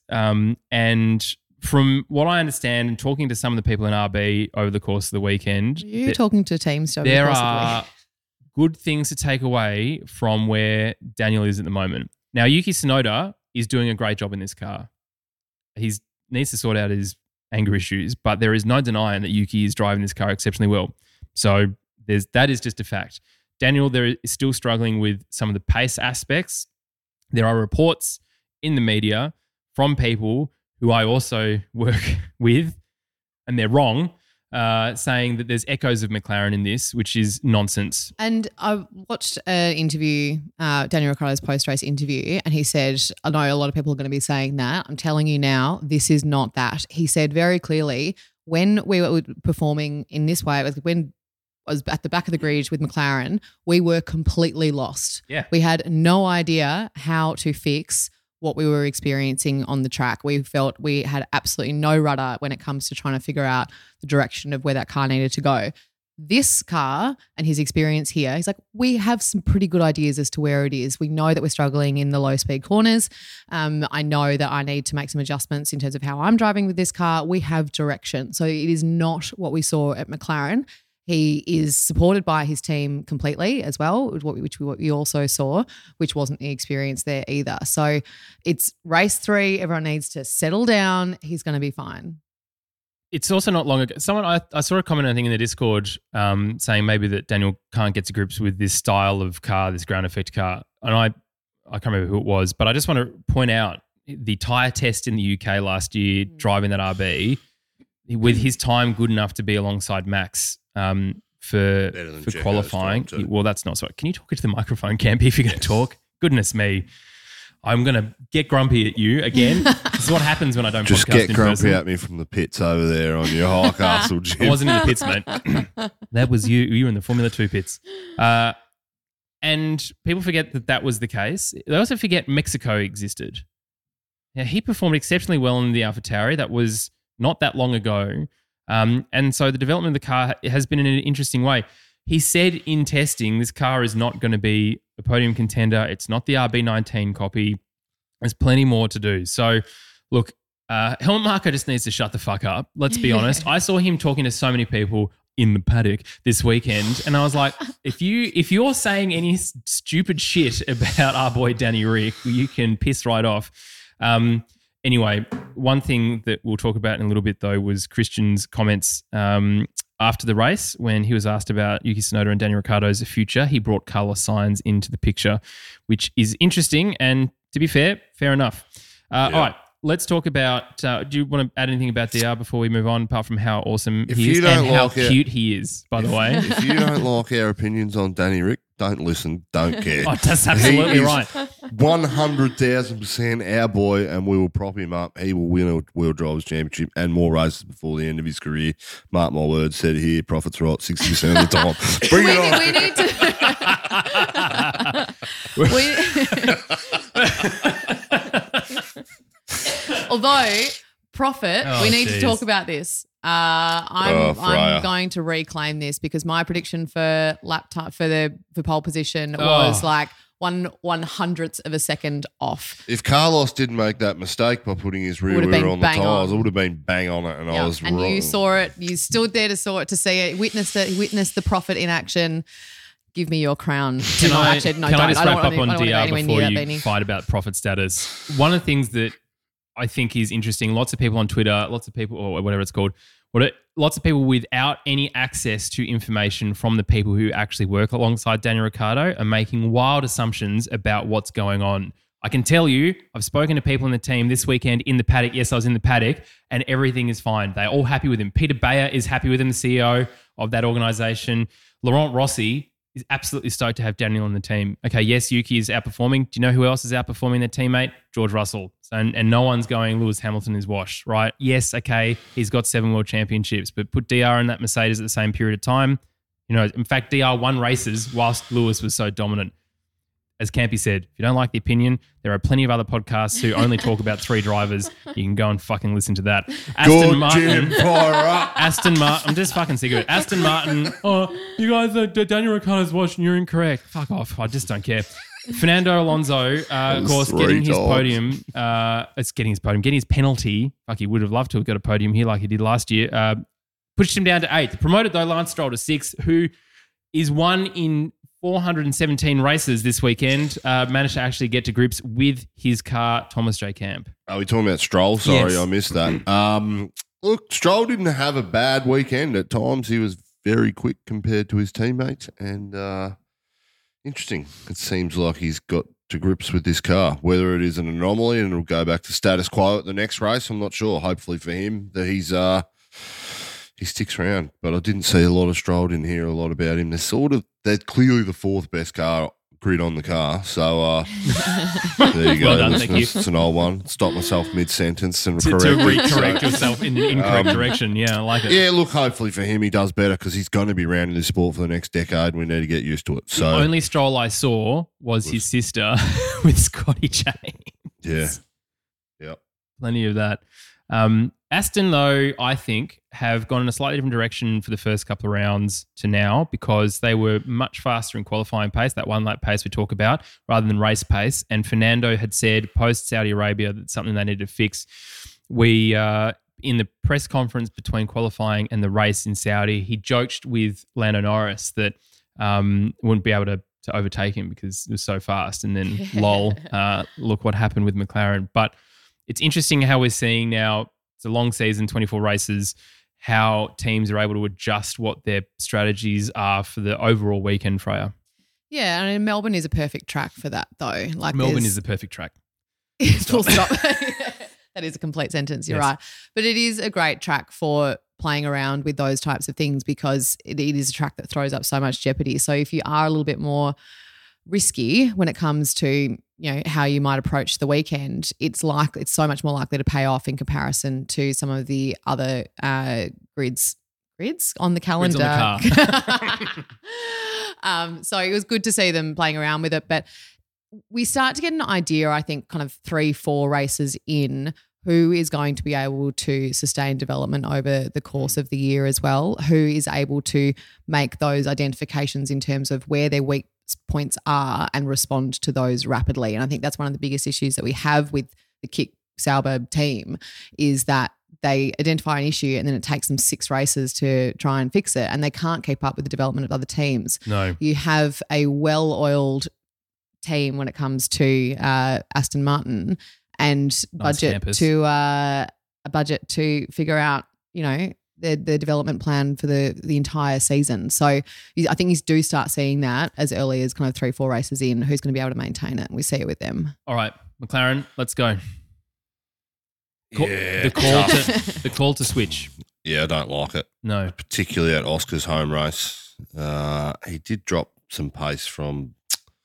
And from what I understand and talking to some of the people in RB over the course of the weekend. You're talking to teams. There are good things to take away from where Daniel is at the moment. Now, Yuki Tsunoda is doing a great job in this car. He needs to sort out his anger issues, but there is no denying that Yuki is driving this car exceptionally well. So that is just a fact. Daniel, there is still struggling with some of the pace aspects. There are reports in the media from people who I also work with, and they're wrong, saying that there's echoes of McLaren in this, which is nonsense. And I watched an interview, Daniel Ricciardo's post-race interview, and he said, I know a lot of people are going to be saying that. I'm telling you now, this is not that. He said very clearly, when we were performing in this way, it was when I was at the back of the grid with McLaren, we were completely lost. Yeah. We had no idea how to fix what we were experiencing on the track. We felt we had absolutely no rudder when it comes to trying to figure out the direction of where that car needed to go. This car and his experience here, he's like, we have some pretty good ideas as to where it is. We know that we're struggling in the low-speed corners. I know that I need to make some adjustments in terms of how I'm driving with this car. We have direction. So it is not what we saw at McLaren. He is supported by his team completely as well, which we also saw, which wasn't the experience there either. So it's race 3. Everyone needs to settle down. He's going to be fine. It's also not long ago. I saw a comment, I think, in the Discord saying maybe that Daniel can't get to grips with this style of car, this ground effect car. And I can't remember who it was, but I just want to point out the tyre test in the UK last year, driving that RB, with his time good enough to be alongside Max for qualifying. Well, that's not so. Can you talk into the microphone, Campy, if you're going to talk? Goodness me. I'm going to get grumpy at you again. This is what happens when I don't just podcast get in grumpy person. at me from the pits over there on your Highcastle gym. I wasn't in the pits, mate. That was you. You were in the Formula 2 pits. And people forget that was the case. They also forget Mexico existed. Now, he performed exceptionally well in the AlphaTauri. That was not that long ago. And so the development of the car has been in an interesting way. He said in testing, this car is not going to be a podium contender. It's not the RB19 copy. There's plenty more to do. So, look, Helmut Marko just needs to shut the fuck up. Let's be honest. I saw him talking to so many people in the paddock this weekend, and I was like, if you're saying any stupid shit about our boy Danny Rick, you can piss right off. Anyway, one thing that we'll talk about in a little bit, though, was Christian's comments after the race when he was asked about Yuki Tsunoda and Daniel Ricciardo's future. He brought Carlos Sainz into the picture, which is interesting. And to be fair enough. All right, let's talk about do you want to add anything about DR before we move on, apart from how awesome he is and how cute he is, by the way? If you don't like our opinions on Danny Rick, don't listen, don't care. Oh, that's absolutely He is right. 100,000% our boy, and we will prop him up. He will win a World Drivers' Championship and more races before the end of his career. Mark my words, said here, Prophet's right 60% of the time. Bring it on. We need to. Although, Prophet, we need to talk about this. I'm going to reclaim this because my prediction for lap time for pole position was like 1/100th of a second off. If Carlos didn't make that mistake by putting his rear wheel on the tyres, it would have been bang on it, and I was and wrong. you saw it. You stood there to see it, witnessed the Prophet in action. Give me your crown. Can I just wrap up on DR before you fight about Prophet status? One of the things that I think is interesting, lots of people on Twitter, lots of people, or whatever it's called, lots of people without any access to information from the people who actually work alongside Daniel Ricciardo are making wild assumptions about what's going on. I can tell you, I've spoken to people in the team this weekend in the paddock. Yes, I was in the paddock, and everything is fine. They're all happy with him. Peter Bayer is happy with him, the CEO of that organisation. Laurent Rossi is absolutely stoked to have Daniel on the team. Okay, yes, Yuki is outperforming. Do you know who else is outperforming their teammate? George Russell. And no one's going, Lewis Hamilton is washed, right? Yes, okay, he's got 7 world championships, but put DR in that Mercedes at the same period of time. You know, in fact, DR won races whilst Lewis was so dominant. As Campy said, if you don't like the opinion, there are plenty of other podcasts who only talk about 3 drivers. You can go and fucking listen to that. Aston Martin. I'm just fucking sick of it. Aston Martin. Oh, you guys, Daniel Ricciardo's washed and you're incorrect. Fuck off. I just don't care. Fernando Alonso, of course, getting his podium. Getting his penalty. Fuck, he would have loved to have got a podium here like he did last year. Pushed him down to 8th. Promoted, though, Lance Stroll to 6th, who is one in 417 races this weekend. Managed to actually get to grips with his car, Thomas J. Camp. Are we talking about Stroll? Sorry, Yes. I missed that. Look, Stroll didn't have a bad weekend. At times, he was very quick compared to his teammates, and interesting. It seems like he's got to grips with this car. Whether it is an anomaly and it'll go back to status quo at the next race, I'm not sure. Hopefully for him that he sticks around. But I didn't see a lot of Stroll, didn't hear a lot about him. They're clearly the 4th best car grid on the car. So there you go. Well done, thank you. It's an old one. Stop myself mid-sentence and To correct yourself in the incorrect direction. Yeah, I like it. Yeah, look, hopefully for him he does better because he's going to be around in this sport for the next decade and we need to get used to it. So The only Stroll I saw was his sister with Scotty James. yeah. Yep. Plenty of that. Aston, though, I think, have gone in a slightly different direction for the first couple of rounds to now because they were much faster in qualifying pace, that 1 lap pace we talk about, rather than race pace. And Fernando had said post-Saudi Arabia that's something they needed to fix. We, in the press conference between qualifying and the race in Saudi, he joked with Lando Norris that wouldn't be able to overtake him because it was so fast. And then, lol, look what happened with McLaren. But it's interesting how we're seeing now, it's a long season, 24 races, how teams are able to adjust what their strategies are for the overall weekend, Freya. Yeah, I mean, Melbourne is a perfect track for that, though. Like Melbourne is the perfect track. Full stop. That is a complete sentence. You're right. But it is a great track for playing around with those types of things because it is a track that throws up so much jeopardy. So if you are a little bit more risky when it comes to, you know, how you might approach the weekend, it's so much more likely to pay off in comparison to some of the other grids on the calendar. Grids on the car. So it was good to see them playing around with it, but we start to get an idea, I think, kind of 3-4 races in, who is going to be able to sustain development over the course of the year as well, who is able to make those identifications in terms of where their weak points are and respond to those rapidly. And I think that's one of the biggest issues that we have with the Kick Sauber team is that they identify an issue and then it takes them 6 races to try and fix it, and they can't keep up with the development of other teams. No. You have a well-oiled team when it comes to Aston Martin and budget to figure out, you know, the development plan for the entire season. So I think you do start seeing that as early as kind of 3-4 races in, who's going to be able to maintain it. And we see it with them. All right, McLaren, let's go. Yeah, the call to switch. Yeah, I don't like it. No. Particularly at Oscar's home race. He did drop some pace from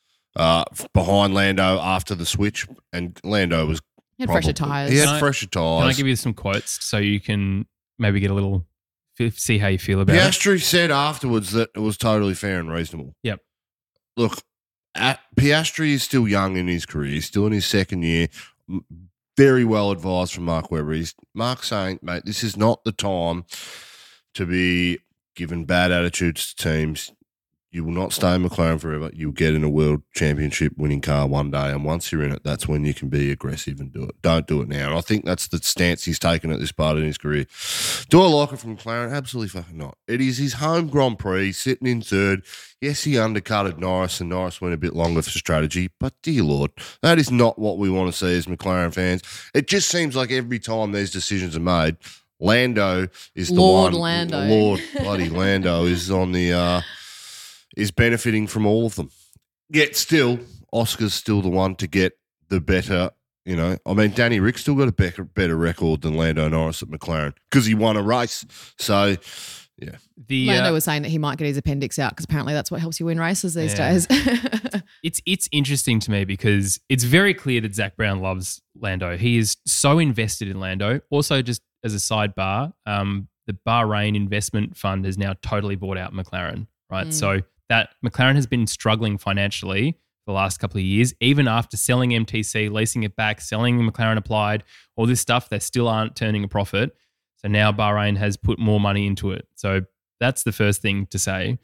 behind Lando after the switch, and Lando was He had fresher tyres. He had fresher tyres. Can I give you some quotes so you can maybe get a little see how you feel about it? Piastri said afterwards that it was totally fair and reasonable. Yep. Look, Piastri is still young in his career. He's still in his second year. Very well advised from Mark Webber. Mark's saying, mate, this is not the time to be given bad attitudes to teams. You will not stay in McLaren forever. You'll get in a world championship winning car one day. And once you're in it, that's when you can be aggressive and do it. Don't do it now. And I think that's the stance he's taken at this part in his career. Do I like it from McLaren? Absolutely fucking not. It is his home Grand Prix, sitting in third. Yes, he undercutted Norris, and Norris went a bit longer for strategy. But dear Lord, that is not what we want to see as McLaren fans. It just seems like every time these decisions are made, Lando is the Lord one. Lando. Lord bloody Lando is on the... is benefiting from all of them. Yet still, Oscar's still the one to get the better, you know. I mean, Danny Rick still got a better record than Lando Norris at McLaren because he won a race. So, yeah. Lando was saying that he might get his appendix out because apparently that's what helps you win races these days. It's interesting to me because it's very clear that Zach Brown loves Lando. He is so invested in Lando. Also, just as a sidebar, the Bahrain investment fund has now totally bought out McLaren, right? So that McLaren has been struggling financially for the last couple of years, even after selling MTC, leasing it back, selling McLaren Applied, all this stuff, they still aren't turning a profit. So now Bahrain has put more money into it. So that's the first thing to say.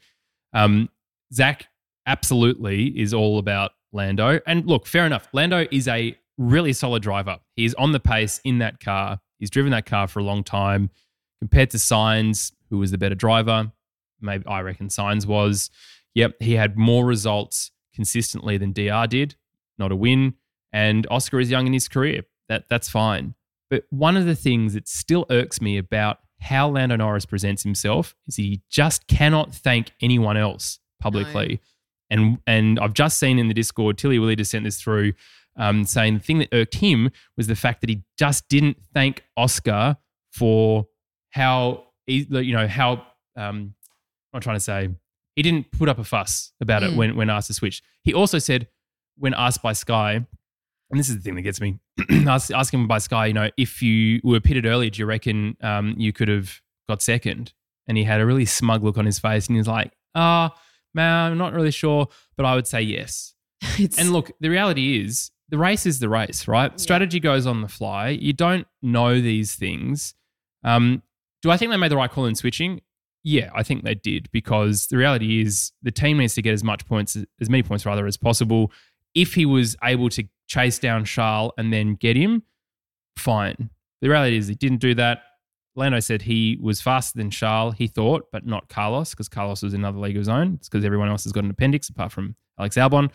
Zach absolutely is all about Lando. And look, fair enough. Lando is a really solid driver. He's on the pace in that car. He's driven that car for a long time. Compared to Sainz, who was the better driver, maybe I reckon Sainz was. Yep, he had more results consistently than DR did. Not a win. And Oscar is young in his career. That's fine. But one of the things that still irks me about how Lando Norris presents himself is he just cannot thank anyone else publicly. No. And I've just seen in the Discord, Tilly Willie just sent this through, saying the thing that irked him was the fact that he just didn't thank Oscar for how, I'm trying to say, he didn't put up a fuss about it when asked to switch. He also said, when asked by Sky, and this is the thing that gets me, asking by Sky, if you were pitted earlier, do you reckon you could have got second? And he had a really smug look on his face and he was like, man, I'm not really sure, but I would say yes. And look, the reality is the race is the race, right? Yeah. Strategy goes on the fly. You don't know these things. Do I think they made the right call in switching? Yeah, I think they did, because the reality is the team needs to get as many points as possible. If he was able to chase down Charles and then get him, fine. The reality is he didn't do that. Lando said he was faster than Charles, he thought, but not Carlos, because Carlos was in another league of his own. It's because everyone else has got an appendix apart from Alex Albon.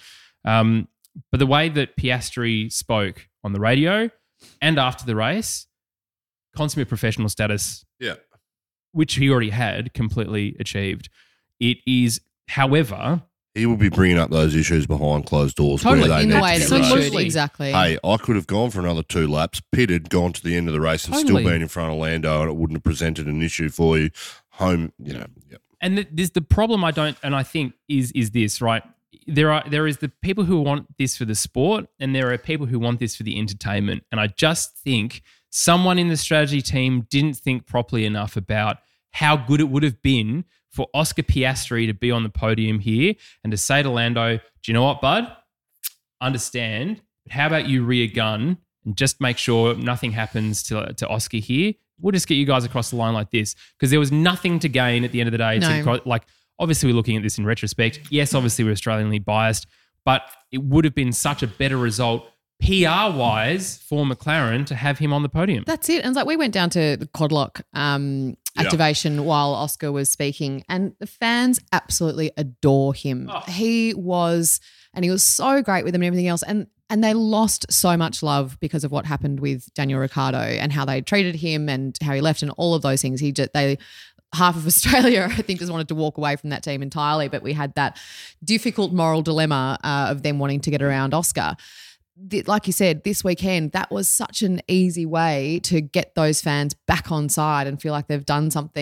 But the way that Piastri spoke on the radio and after the race, consummate professional status, which he already had, completely achieved. It is, however... He will be bringing up those issues behind closed doors. Totally, where they in need the way to that be we raised. should, exactly. Hey, I could have gone for another 2 laps, pitted, gone to the end of the race and still been in front of Lando, and it wouldn't have presented an issue for you. Home, And there's the problem I think is this, right? There is the people who want this for the sport, and there are people who want this for the entertainment. And I just think someone in the strategy team didn't think properly enough about how good it would have been for Oscar Piastri to be on the podium here and to say to Lando, do you know what, bud? Understand, but how about you rear gun and just make sure nothing happens to Oscar here? We'll just get you guys across the line like this, because there was nothing to gain at the end of the day. No. Obviously, we're looking at this in retrospect. Yes, obviously, we're Australianly biased, but it would have been such a better result PR-wise for McLaren to have him on the podium. That's it. And it's like we went down to the Codlock activation while Oscar was speaking, and the fans absolutely adore him. Oh. He was so great with them and everything else. And they lost so much love because of what happened with Daniel Ricciardo and how they treated him and how he left and all of those things. Half of Australia, I think, just wanted to walk away from that team entirely, but we had that difficult moral dilemma of them wanting to get around Oscar. Like you said, this weekend, that was such an easy way to get those fans back on side and feel like they've done something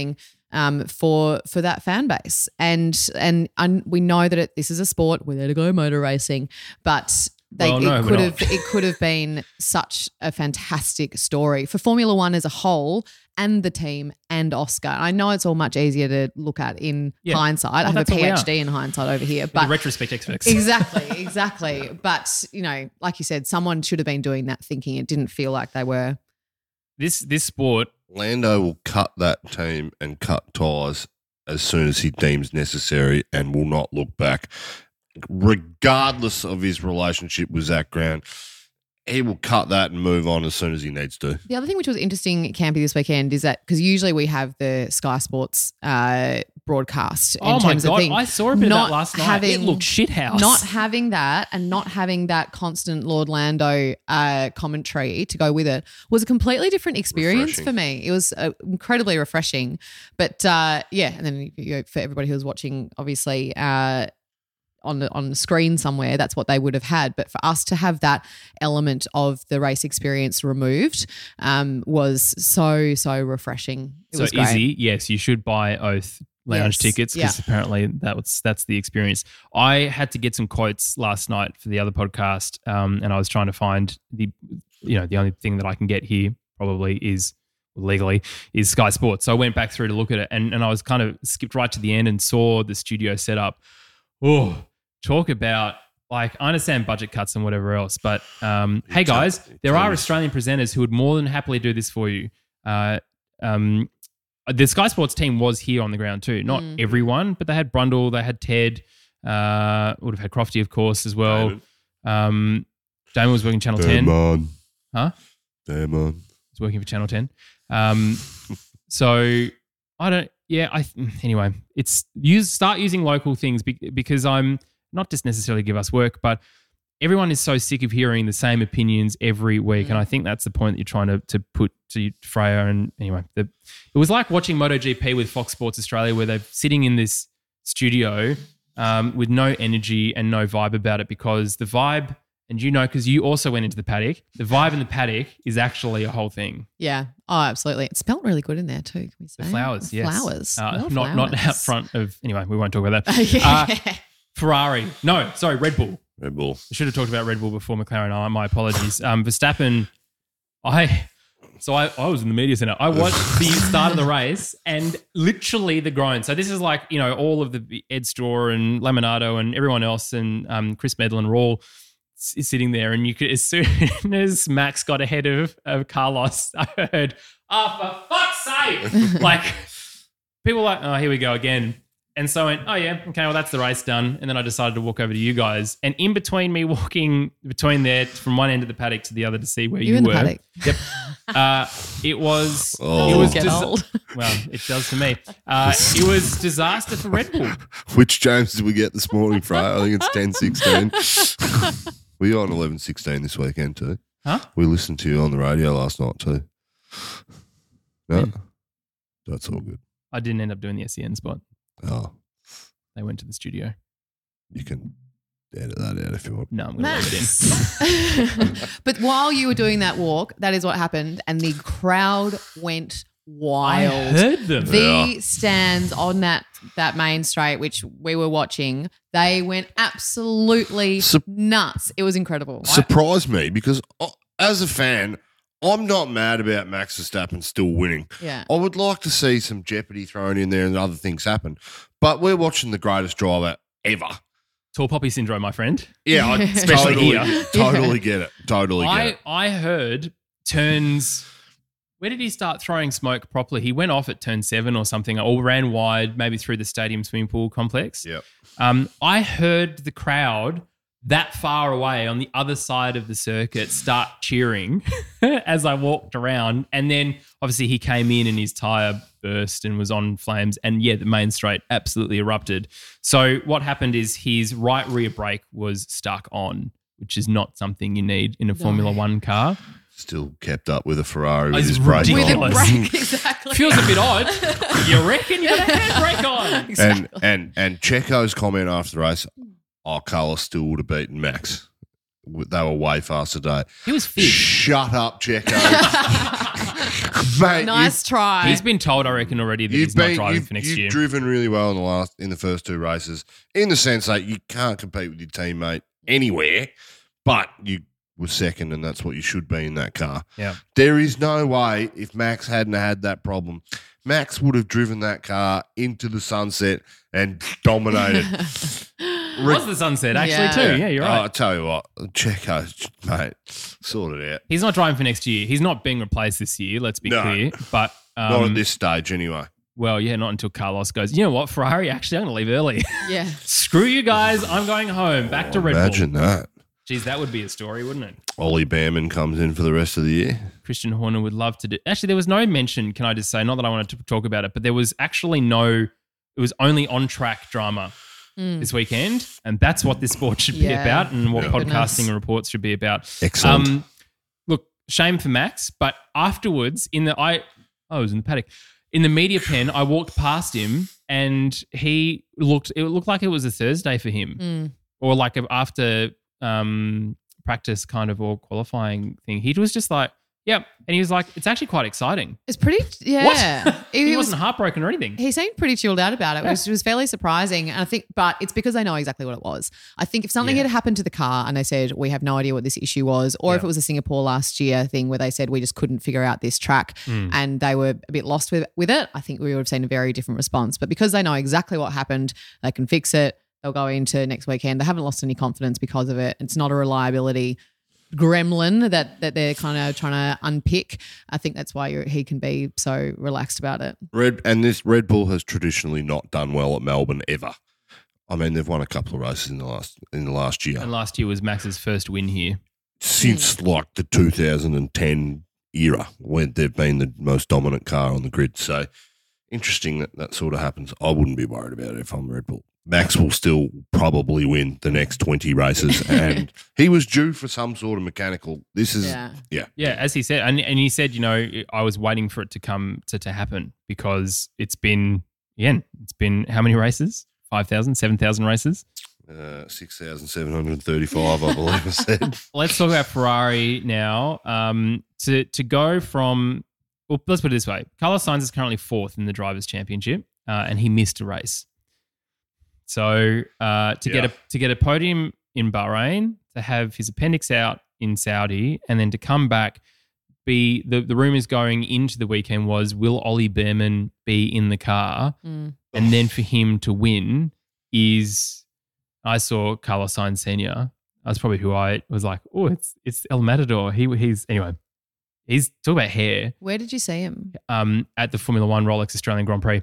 for that fan base. And we know that this is a sport. We're there to go motor racing, but it could have been such a fantastic story for Formula One as a whole and the team and Oscar. I know it's all much easier to look at in hindsight. I have a PhD in hindsight over here. But the retrospect experts. Exactly. But, like you said, someone should have been doing that thinking. It didn't feel like they were. This sport. Lando will cut that team and cut ties as soon as he deems necessary and will not look back. Regardless of his relationship with Zach Brown, he will cut that and move on as soon as he needs to. The other thing which was interesting at Campy this weekend is that because usually we have the Sky Sports broadcast in terms of things. I saw a bit of that last night. It looked shithouse. Not having that and not having that constant Lord Lando commentary to go with it was a completely different experience for me. It was incredibly refreshing. But, and then for everybody who was watching, obviously, on the screen somewhere, that's what they would have had. But for us to have that element of the race experience removed was so refreshing. It was great. Izzy, yes, you should buy Oath Lounge tickets because apparently that's the experience. I had to get some quotes last night for the other podcast, and I was trying to find the only thing that I can get here probably is legally is Sky Sports. So I went back through to look at it, and I was kind of skipped right to the end and saw the studio set up. Oh, talk about, I understand budget cuts and whatever else, but hey guys, there are Australian presenters who would more than happily do this for you. The Sky Sports team was here on the ground too. Not everyone, but they had Brundle, they had Ted, would have had Crofty, of course, as well. Damon was working Channel 10. Damon. Huh? Damon. He's working for Channel 10. So I don't. Yeah, anyway, start using local things because I'm not just necessarily give us work, but everyone is so sick of hearing the same opinions every week, and I think that's the point that you're trying to put to Freya. And anyway, it was like watching MotoGP with Fox Sports Australia, where they're sitting in this studio with no energy and no vibe about it, because the vibe. And because you also went into the paddock, the vibe in the paddock is actually a whole thing. Yeah. Oh, absolutely. It smelled really good in there too, can we say? The flowers, yes. Flowers. Not out front of, anyway, we won't talk about that. Ferrari. No, sorry, Red Bull. Red Bull. I should have talked about Red Bull before McLaren. My apologies. Verstappen, I was in the media center. I watched the start of the race and literally the groan. So this is like, all of the Ed Straw and Laminato and everyone else and Chris Medlin were all is sitting there, and you could, as soon as Max got ahead of Carlos, I heard, "Oh, for fuck's sake!" Like people were like, "Oh, here we go again." And so I went, "Oh yeah, okay, well that's the race done." And then I decided to walk over to you guys, and in between me walking between there from one end of the paddock to the other to see where you in were. The paddock. Yep. It was. Oh. It was old. Well, it does for me. It was disaster for Red Bull. Which James did we get this morning, Fray? I think it's 10:16. Were you on 11:16 this weekend too? Huh? We listened to you on the radio last night too. No? Yeah. That's all good. I didn't end up doing the SEN spot. Oh. They went to the studio. You can edit that out if you want. No, I'm going to leave it in. But while you were doing that walk, that is what happened, and the crowd went wild. I heard them. The stands on that main straight, which we were watching, they went absolutely nuts. It was incredible. Surprised me because as a fan, I'm not mad about Max Verstappen still winning. Yeah. I would like to see some jeopardy thrown in there and other things happen. But we're watching the greatest driver ever. Tall poppy syndrome, my friend. Yeah, I Especially totally get it. Totally get it. I heard turns. Where did he start throwing smoke properly? He went off at turn 7 or something, or ran wide, maybe through the stadium swimming pool complex. Yep. I heard the crowd that far away on the other side of the circuit start cheering as I walked around. And then obviously he came in and his tyre burst and was on flames. And yeah, the main straight absolutely erupted. So what happened is his right rear brake was stuck on, which is not something you need in a Formula One car. Still kept up with a Ferrari with It's his brake ridiculous. on. With a brake, exactly. Feels a bit odd. You reckon you got a handbrake on? Exactly. And Checo's comment after the race, Carlos still would have beaten Max they were way faster today. He was fifth. Shut up, Checo. Mate, Nice try. He's been told, I reckon, already that he's not driving for next year. You've driven really well in the first two races, in the sense that you can't compete with your teammate anywhere, but you were second, and that's what you should be in that car. Yeah. There is no way, if Max hadn't had that problem, Max would have driven that car into the sunset and dominated. Was the sunset actually too? Yeah, you're right. I tell you what, Checo, mate, sort it out. He's not driving for next year. He's not being replaced this year, let's be clear. But not at this stage anyway. Well, yeah, not until Carlos goes, you know what, Ferrari, actually, I'm going to leave early. Yeah. Screw you guys. I'm going home. Back to Red Bull. Imagine that. Geez, that would be a story, wouldn't it? Ollie Behrman comes in for the rest of the year. Christian Horner would love to do. Actually, there was no mention, can I just say, not that I wanted to talk about it, but there was actually it was only on-track drama this weekend, and that's what this sport should be about and what podcasting and reports should be about. Excellent. Look, shame for Max, but afterwards, I was in the paddock. In the media pen, I walked past him and it looked like it was a Thursday for him or like after practice kind of or qualifying thing. He was just like, yep. And he was like, it's actually quite exciting. It's pretty, yeah. What? He wasn't heartbroken or anything. He seemed pretty chilled out about it. It was fairly surprising. And I think, but it's because they know exactly what it was. I think if something had happened to the car and they said, we have no idea what this issue was, or if it was a Singapore last year thing where they said, we just couldn't figure out this track and they were a bit lost with it, I think we would have seen a very different response. But because they know exactly what happened, they can fix it. They'll go into next weekend. They haven't lost any confidence because of it. It's not a reliability gremlin that they're kind of trying to unpick. I think that's why he can be so relaxed about it. This Red Bull has traditionally not done well at Melbourne ever. I mean, they've won a couple of races in the last year. And last year was Max's first win here. Since like the 2010 era when they've been the most dominant car on the grid. So interesting that sort of happens. I wouldn't be worried about it if I'm Red Bull. Max will still probably win the next 20 races, and he was due for some sort of mechanical. This is, yeah, as he said. And he said, I was waiting for it to come to happen because it's been how many races? 5,000, 7,000 races? 6,735, I believe I said. Let's talk about Ferrari now. To go from, well, let's put it this way. Carlos Sainz is currently fourth in the Drivers' Championship, and he missed a race. So to get a podium in Bahrain, to have his appendix out in Saudi, and then to come back, the rumors going into the weekend was, will Ollie Behrman be in the car? And then for him to win I saw Carlos Sainz Sr. That's probably who I was like, oh, it's El Matador. He's talking about hair. Where did you see him? At the Formula One Rolex Australian Grand Prix.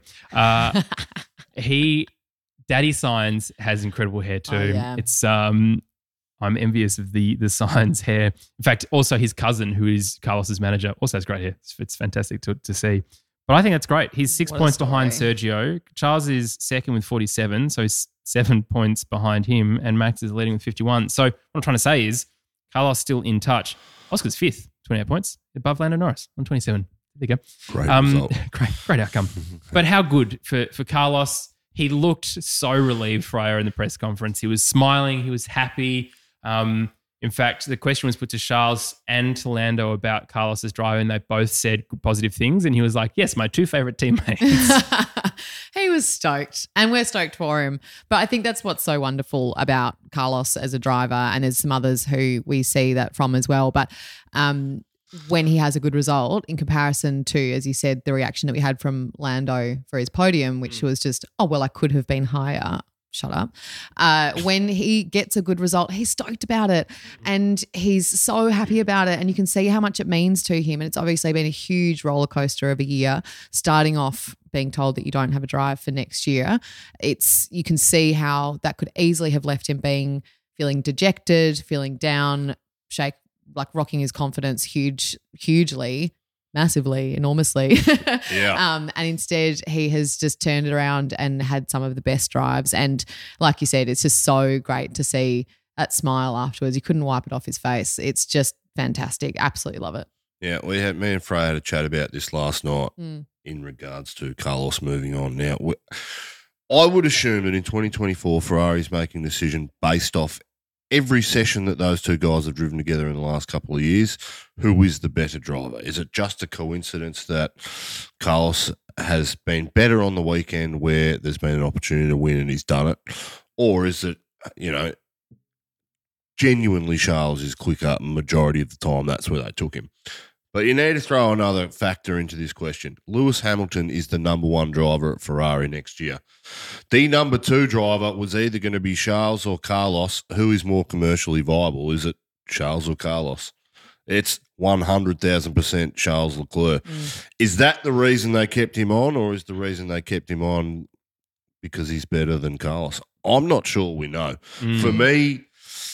Daddy Sainz has incredible hair too. Oh, yeah. It's I'm envious of the Sainz hair. In fact, also his cousin, who is Carlos's manager, also has great hair. It's fantastic to see. But I think that's great. He's 6 points behind Sergio. Charles is second with 47, so he's 7 points behind him, and Max is leading with 51. So what I'm trying to say is Carlos still in touch. Oscar's fifth, 28 points, above Lando Norris on 27. There you go. Great result. Great outcome. But how good for Carlos. He looked so relieved, Freya, in the press conference. He was smiling. He was happy. In fact, the question was put to Charles and to Lando about Carlos's drive, and they both said positive things. And he was like, yes, my two favorite teammates. He was stoked, and we're stoked for him. But I think that's what's so wonderful about Carlos as a driver, and there's some others who we see that from as well. But when he has a good result in comparison to, as you said, the reaction that we had from Lando for his podium, which was just, oh, well, I could have been higher. Shut up. When he gets a good result, he's stoked about it and he's so happy about it, and you can see how much it means to him. And it's obviously been a huge roller coaster of a year, starting off being told that you don't have a drive for next year. You can see how that could easily have left him feeling dejected, feeling down, rocking his confidence hugely, massively, enormously. Yeah. And instead he has just turned it around and had some of the best drives. And like you said, it's just so great to see that smile afterwards. You couldn't wipe it off his face. It's just fantastic. Absolutely love it. Yeah, me and Freya had a chat about this last night in regards to Carlos moving on. Now, I would assume that in 2024, Ferrari's making a decision based off every session that those two guys have driven together in the last couple of years, who is the better driver? Is it just a coincidence that Carlos has been better on the weekend where there's been an opportunity to win and he's done it? Or is it, genuinely Charles is quicker majority of the time? That's where they took him. But you need to throw another factor into this question. Lewis Hamilton is the number one driver at Ferrari next year. The number two driver was either going to be Charles or Carlos. Who is more commercially viable? Is it Charles or Carlos? It's 100,000% Charles Leclerc. Is that the reason they kept him on, or is the reason they kept him on because he's better than Carlos? I'm not sure we know. For me,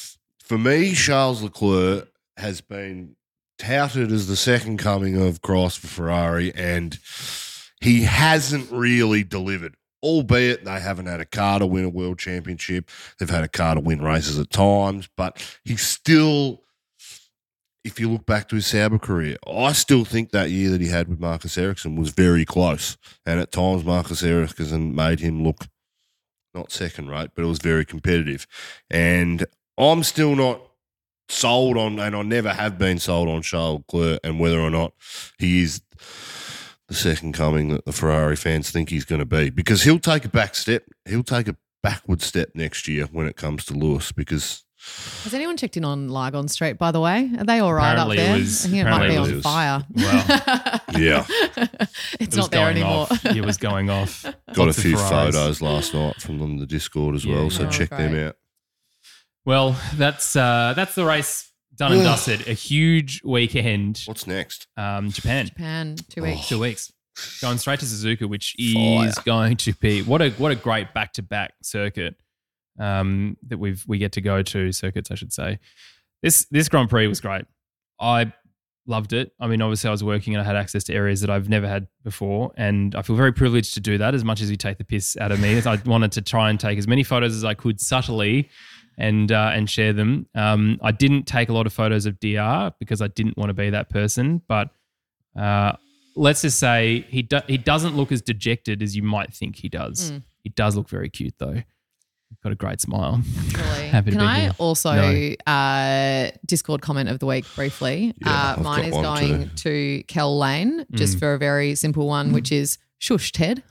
Charles Leclerc has been touted as the second coming of Christ for Ferrari, and he hasn't really delivered, albeit they haven't had a car to win a world championship. They've had a car to win races at times, but he's still, if you look back to his Sauber career, I still think that year that he had with Marcus Ericsson was very close, and at times Marcus Ericsson made him look not second rate, but it was very competitive. And I'm still not sold on, and I never have been sold on Charles Leclerc and whether or not he is the second coming that the Ferrari fans think he's going to be, because he'll take a back step. He'll take a backward step next year when it comes to Lewis, because... Has anyone checked in on Lygon Street, by the way? Are they all right Apparently up there? it was- I think it might be apparently on fire. Well, yeah. It's it was not there going anymore. off. It was going off. Got Lots a of few Ferraris. photos last night from them, the Discord as well, so Oh, check them great. out. Well, that's the race done and dusted. A huge weekend. What's next? Japan. Japan, 2 weeks. 2 weeks. Going straight to Suzuka, which Fire. is going to be what a great back-to-back circuit that we get to go to, circuits I should say. This Grand Prix was great. I loved it. I mean, obviously I was working and I had access to areas that I've never had before, and I feel very privileged to do that, as much as you take the piss out of me. I wanted to try and take as many photos as I could subtly and share them. I didn't take a lot of photos of DR because I didn't want to be that person, but let's just say he doesn't look as dejected as you might think he does. He does look very cute though. He's got a great smile. Absolutely. Happy to Can be I here. also Discord comment of the week briefly? Yeah, I've mine got is one going to Kel Lane, just for a very simple one, which is shush, Ted.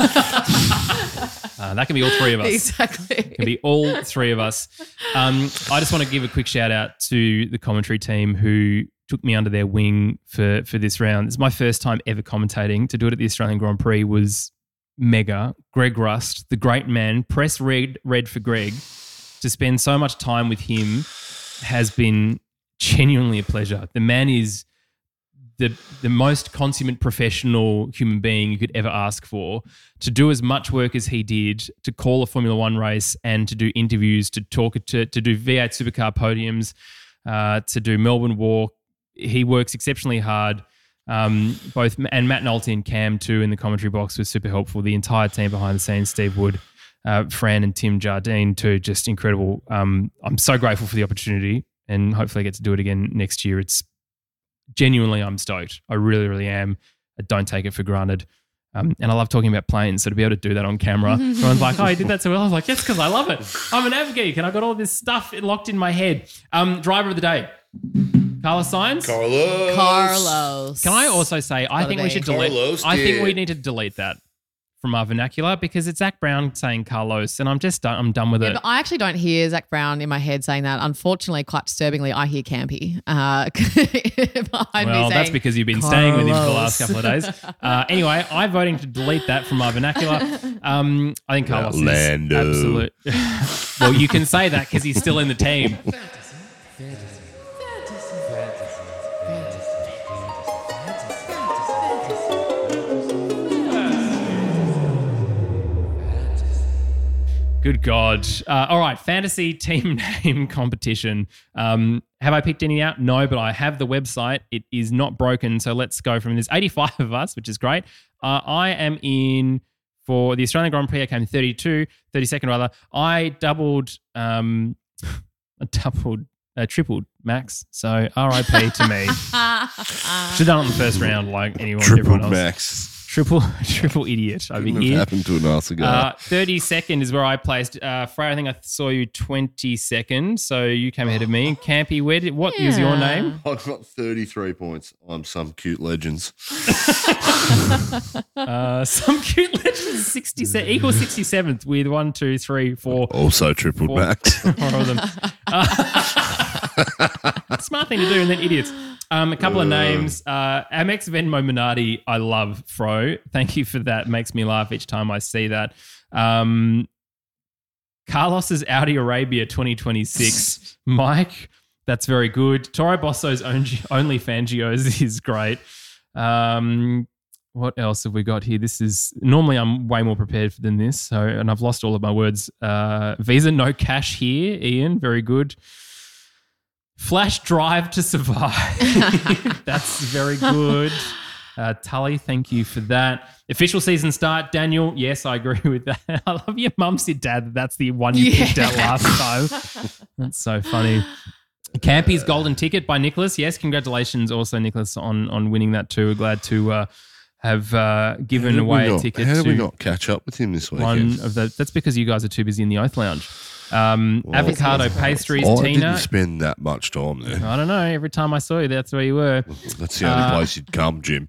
That can be all three of us. Exactly. Can be all three of us. I just want to give a quick shout out to the commentary team who took me under their wing for this round. It's my first time ever commentating. To do it at the Australian Grand Prix was mega. Greg Rust, the great man, press red for Greg. To spend so much time with him has been genuinely a pleasure. The man is the most consummate professional human being you could ever ask for. To do as much work as he did, to call a Formula One race and to do interviews, to talk to do V8 Supercar podiums, to do Melbourne Walk. He works exceptionally hard. And Matt Nolte and Cam too in the commentary box was super helpful. The entire team behind the scenes, Steve Wood, Fran and Tim Jardine too, just incredible. I'm so grateful for the opportunity, and hopefully I get to do it again next year. It's genuinely, I'm stoked. I really, really am. I don't take it for granted. And I love talking about planes, so to be able to do that on camera, everyone's like, oh, you did that so well. I was like, yes, because I love it. I'm an av geek and I got all this stuff locked in my head. Driver of the day, Carlos Sainz. Carlos. Can I also say, I think we should delete. Carlos I think did. we need to delete that from our vernacular, because it's Zach Brown saying Carlos, and I'm done with Yeah, it. but I actually don't hear Zach Brown in my head saying that. Unfortunately, quite disturbingly, I hear Campy behind me Well, that's saying, because you've been staying with him for the Carlos. last couple of days. Anyway, I'm voting to delete that from our vernacular. I think Carlos is Lando. absolute. Well, you can say that because he's still in the team. Good God. All right, fantasy team name competition. Have I picked any out? No, but I have the website. It is not broken, so let's go from this. 85 of us, which is great. I am in for the Australian Grand Prix. I came 32nd rather. I tripled Max. So RIP to me. Should have done it in the first round like everyone Tripled else. Max. Triple idiot over Couldn't have here. happened to an ass ago. 32nd is where I placed. Freya, I think I saw you 22nd, so you came ahead of me. And Campy, what was your name? I've got 33 points. I'm some cute legends. Some cute legends, 67 equals 67th with 1, 2, 3, 4. Also tripled max. 4 of them. Smart thing to do, and then idiots. A couple of names. Amex Venmo Minardi, I love, Fro. Thank you for that. Makes me laugh each time I see that. Carlos's Audi Arabia 2026. Mike, that's very good. Toro Bosso's Only Fangios is great. What else have we got here? This is normally I'm way more prepared than this, and I've lost all of my words. Visa no cash here, Ian. Very good. Flash Drive to Survive. That's very good. Tully, thank you for that. Official season start, Daniel. Yes, I agree with that. I love your mum said, Dad, that's the one you picked out last time. That's so funny. Campy's Golden Ticket by Nicholas. Yes, congratulations also, Nicholas, on winning that too. We're glad to have given away a ticket. How did to we not catch up with him this weekend? one of the. That's because you guys are too busy in the Oath Lounge. Avocado Pastries, I Tina. didn't spend that much time there. I don't know. Every time I saw you, that's where you were. That's the only place you'd come, Jim.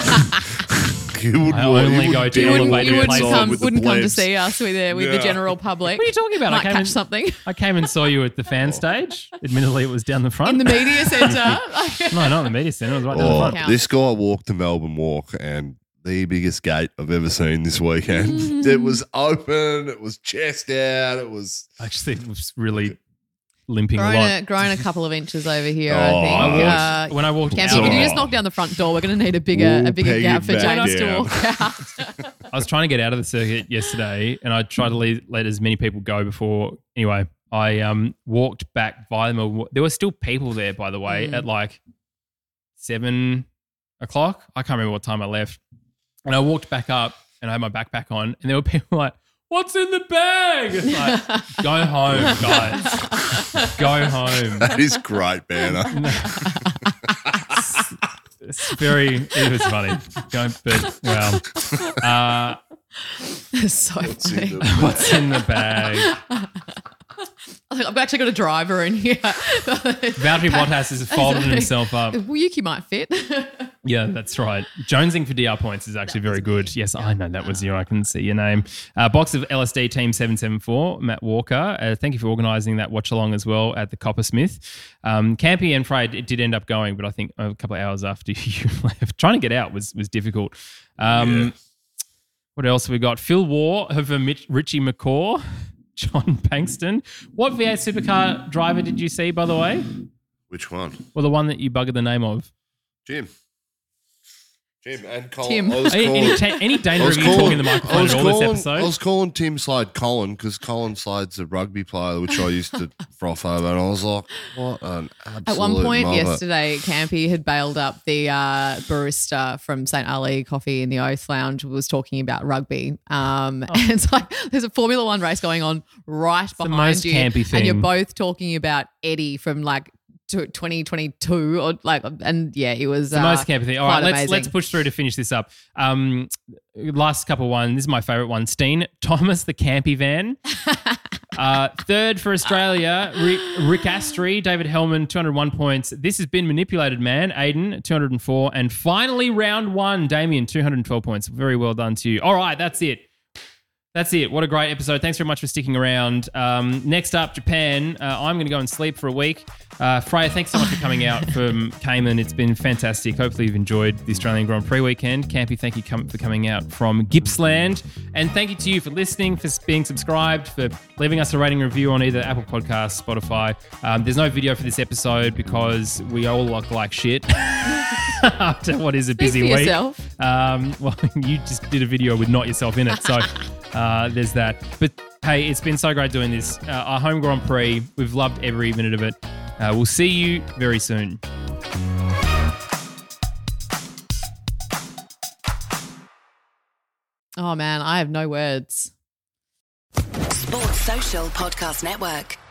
I only go to elevated You places. wouldn't come to see us with the general public. What are you talking about? Might catch something. I came and saw you at the fan stage. Admittedly, it was down the front. In the media centre. No, not in the media centre. It was right down the front. This guy walked the Melbourne Walk and the biggest gate I've ever seen this weekend. It was open. It was chest out. It was actually it was really limping a lot. Grown a couple of inches over here, I think. When I walked Campy, out, could you just knock down the front door? We're going to need a bigger gap for James to walk out. I was trying to get out of the circuit yesterday, and I tried to let as many people go before. Anyway, I walked back by them. There were still people there, by the way, at like 7 o'clock. I can't remember what time I left. And I walked back up, and I had my backpack on, and there were people like, "What's in the bag?" It's like, go home, guys. Go home. That is great, banner. It was funny. It's so funny. What's in the bag? I've actually got a driver in here. Valtteri Bottas has folded himself up. Well, Yuki might fit. Yeah, that's right. Jonesing for DR points is actually very good. Yes, I know that was you. I can see your name. Box of LSD Team 774, Matt Walker. Thank you for organising that watch along as well at the Coppersmith. Campy and Frey did end up going, but I think a couple of hours after you left, trying to get out was difficult. What else have we got? Phil Waugh over Richie McCaw. John Bankston. What V8 supercar driver did you see, by the way? Which one? Well, the one that you buggered the name of. Jim and Colin. Tim. Any danger of you talking the microphone at all this episode? I was calling Tim Slide Colin because Colin Slide's a rugby player, which I used to froth over, and I was like, what an absolute At one point mother. yesterday, Campy had bailed up the barista from St. Ali Coffee in the Oath Lounge, was talking about rugby. And it's like there's a Formula One race going on right behind most you. campy thing. And you're both talking about Eddie from like 2022 or like, and yeah, it was the most campy thing. All right, let's push through to finish this up. Last couple one. This is my favourite one. Steen Thomas the Campy Van. Third for Australia, Rick Astry, David Hellman, 201 points. This has been manipulated, man. Aiden, 204, and finally round one, Damien, 212 points. Very well done to you. All right, that's it. That's it. What a great episode. Thanks very much for sticking around. Next up, Japan. I'm going to go and sleep for a week. Freya, thanks so much for coming out from Cayman. It's been fantastic. Hopefully you've enjoyed the Australian Grand Prix weekend. Campy, thank you for coming out from Gippsland. And thank you to you for listening, for being subscribed, for leaving us a rating and review on either Apple Podcasts, Spotify. There's no video for this episode because we all look like shit after what is a busy week. Yourself. Well, you just did a video with not yourself in it. So there's that. But hey, it's been so great doing this. Our home Grand Prix, we've loved every minute of it. We'll see you very soon. Oh man, I have no words. Sports Social Podcast Network.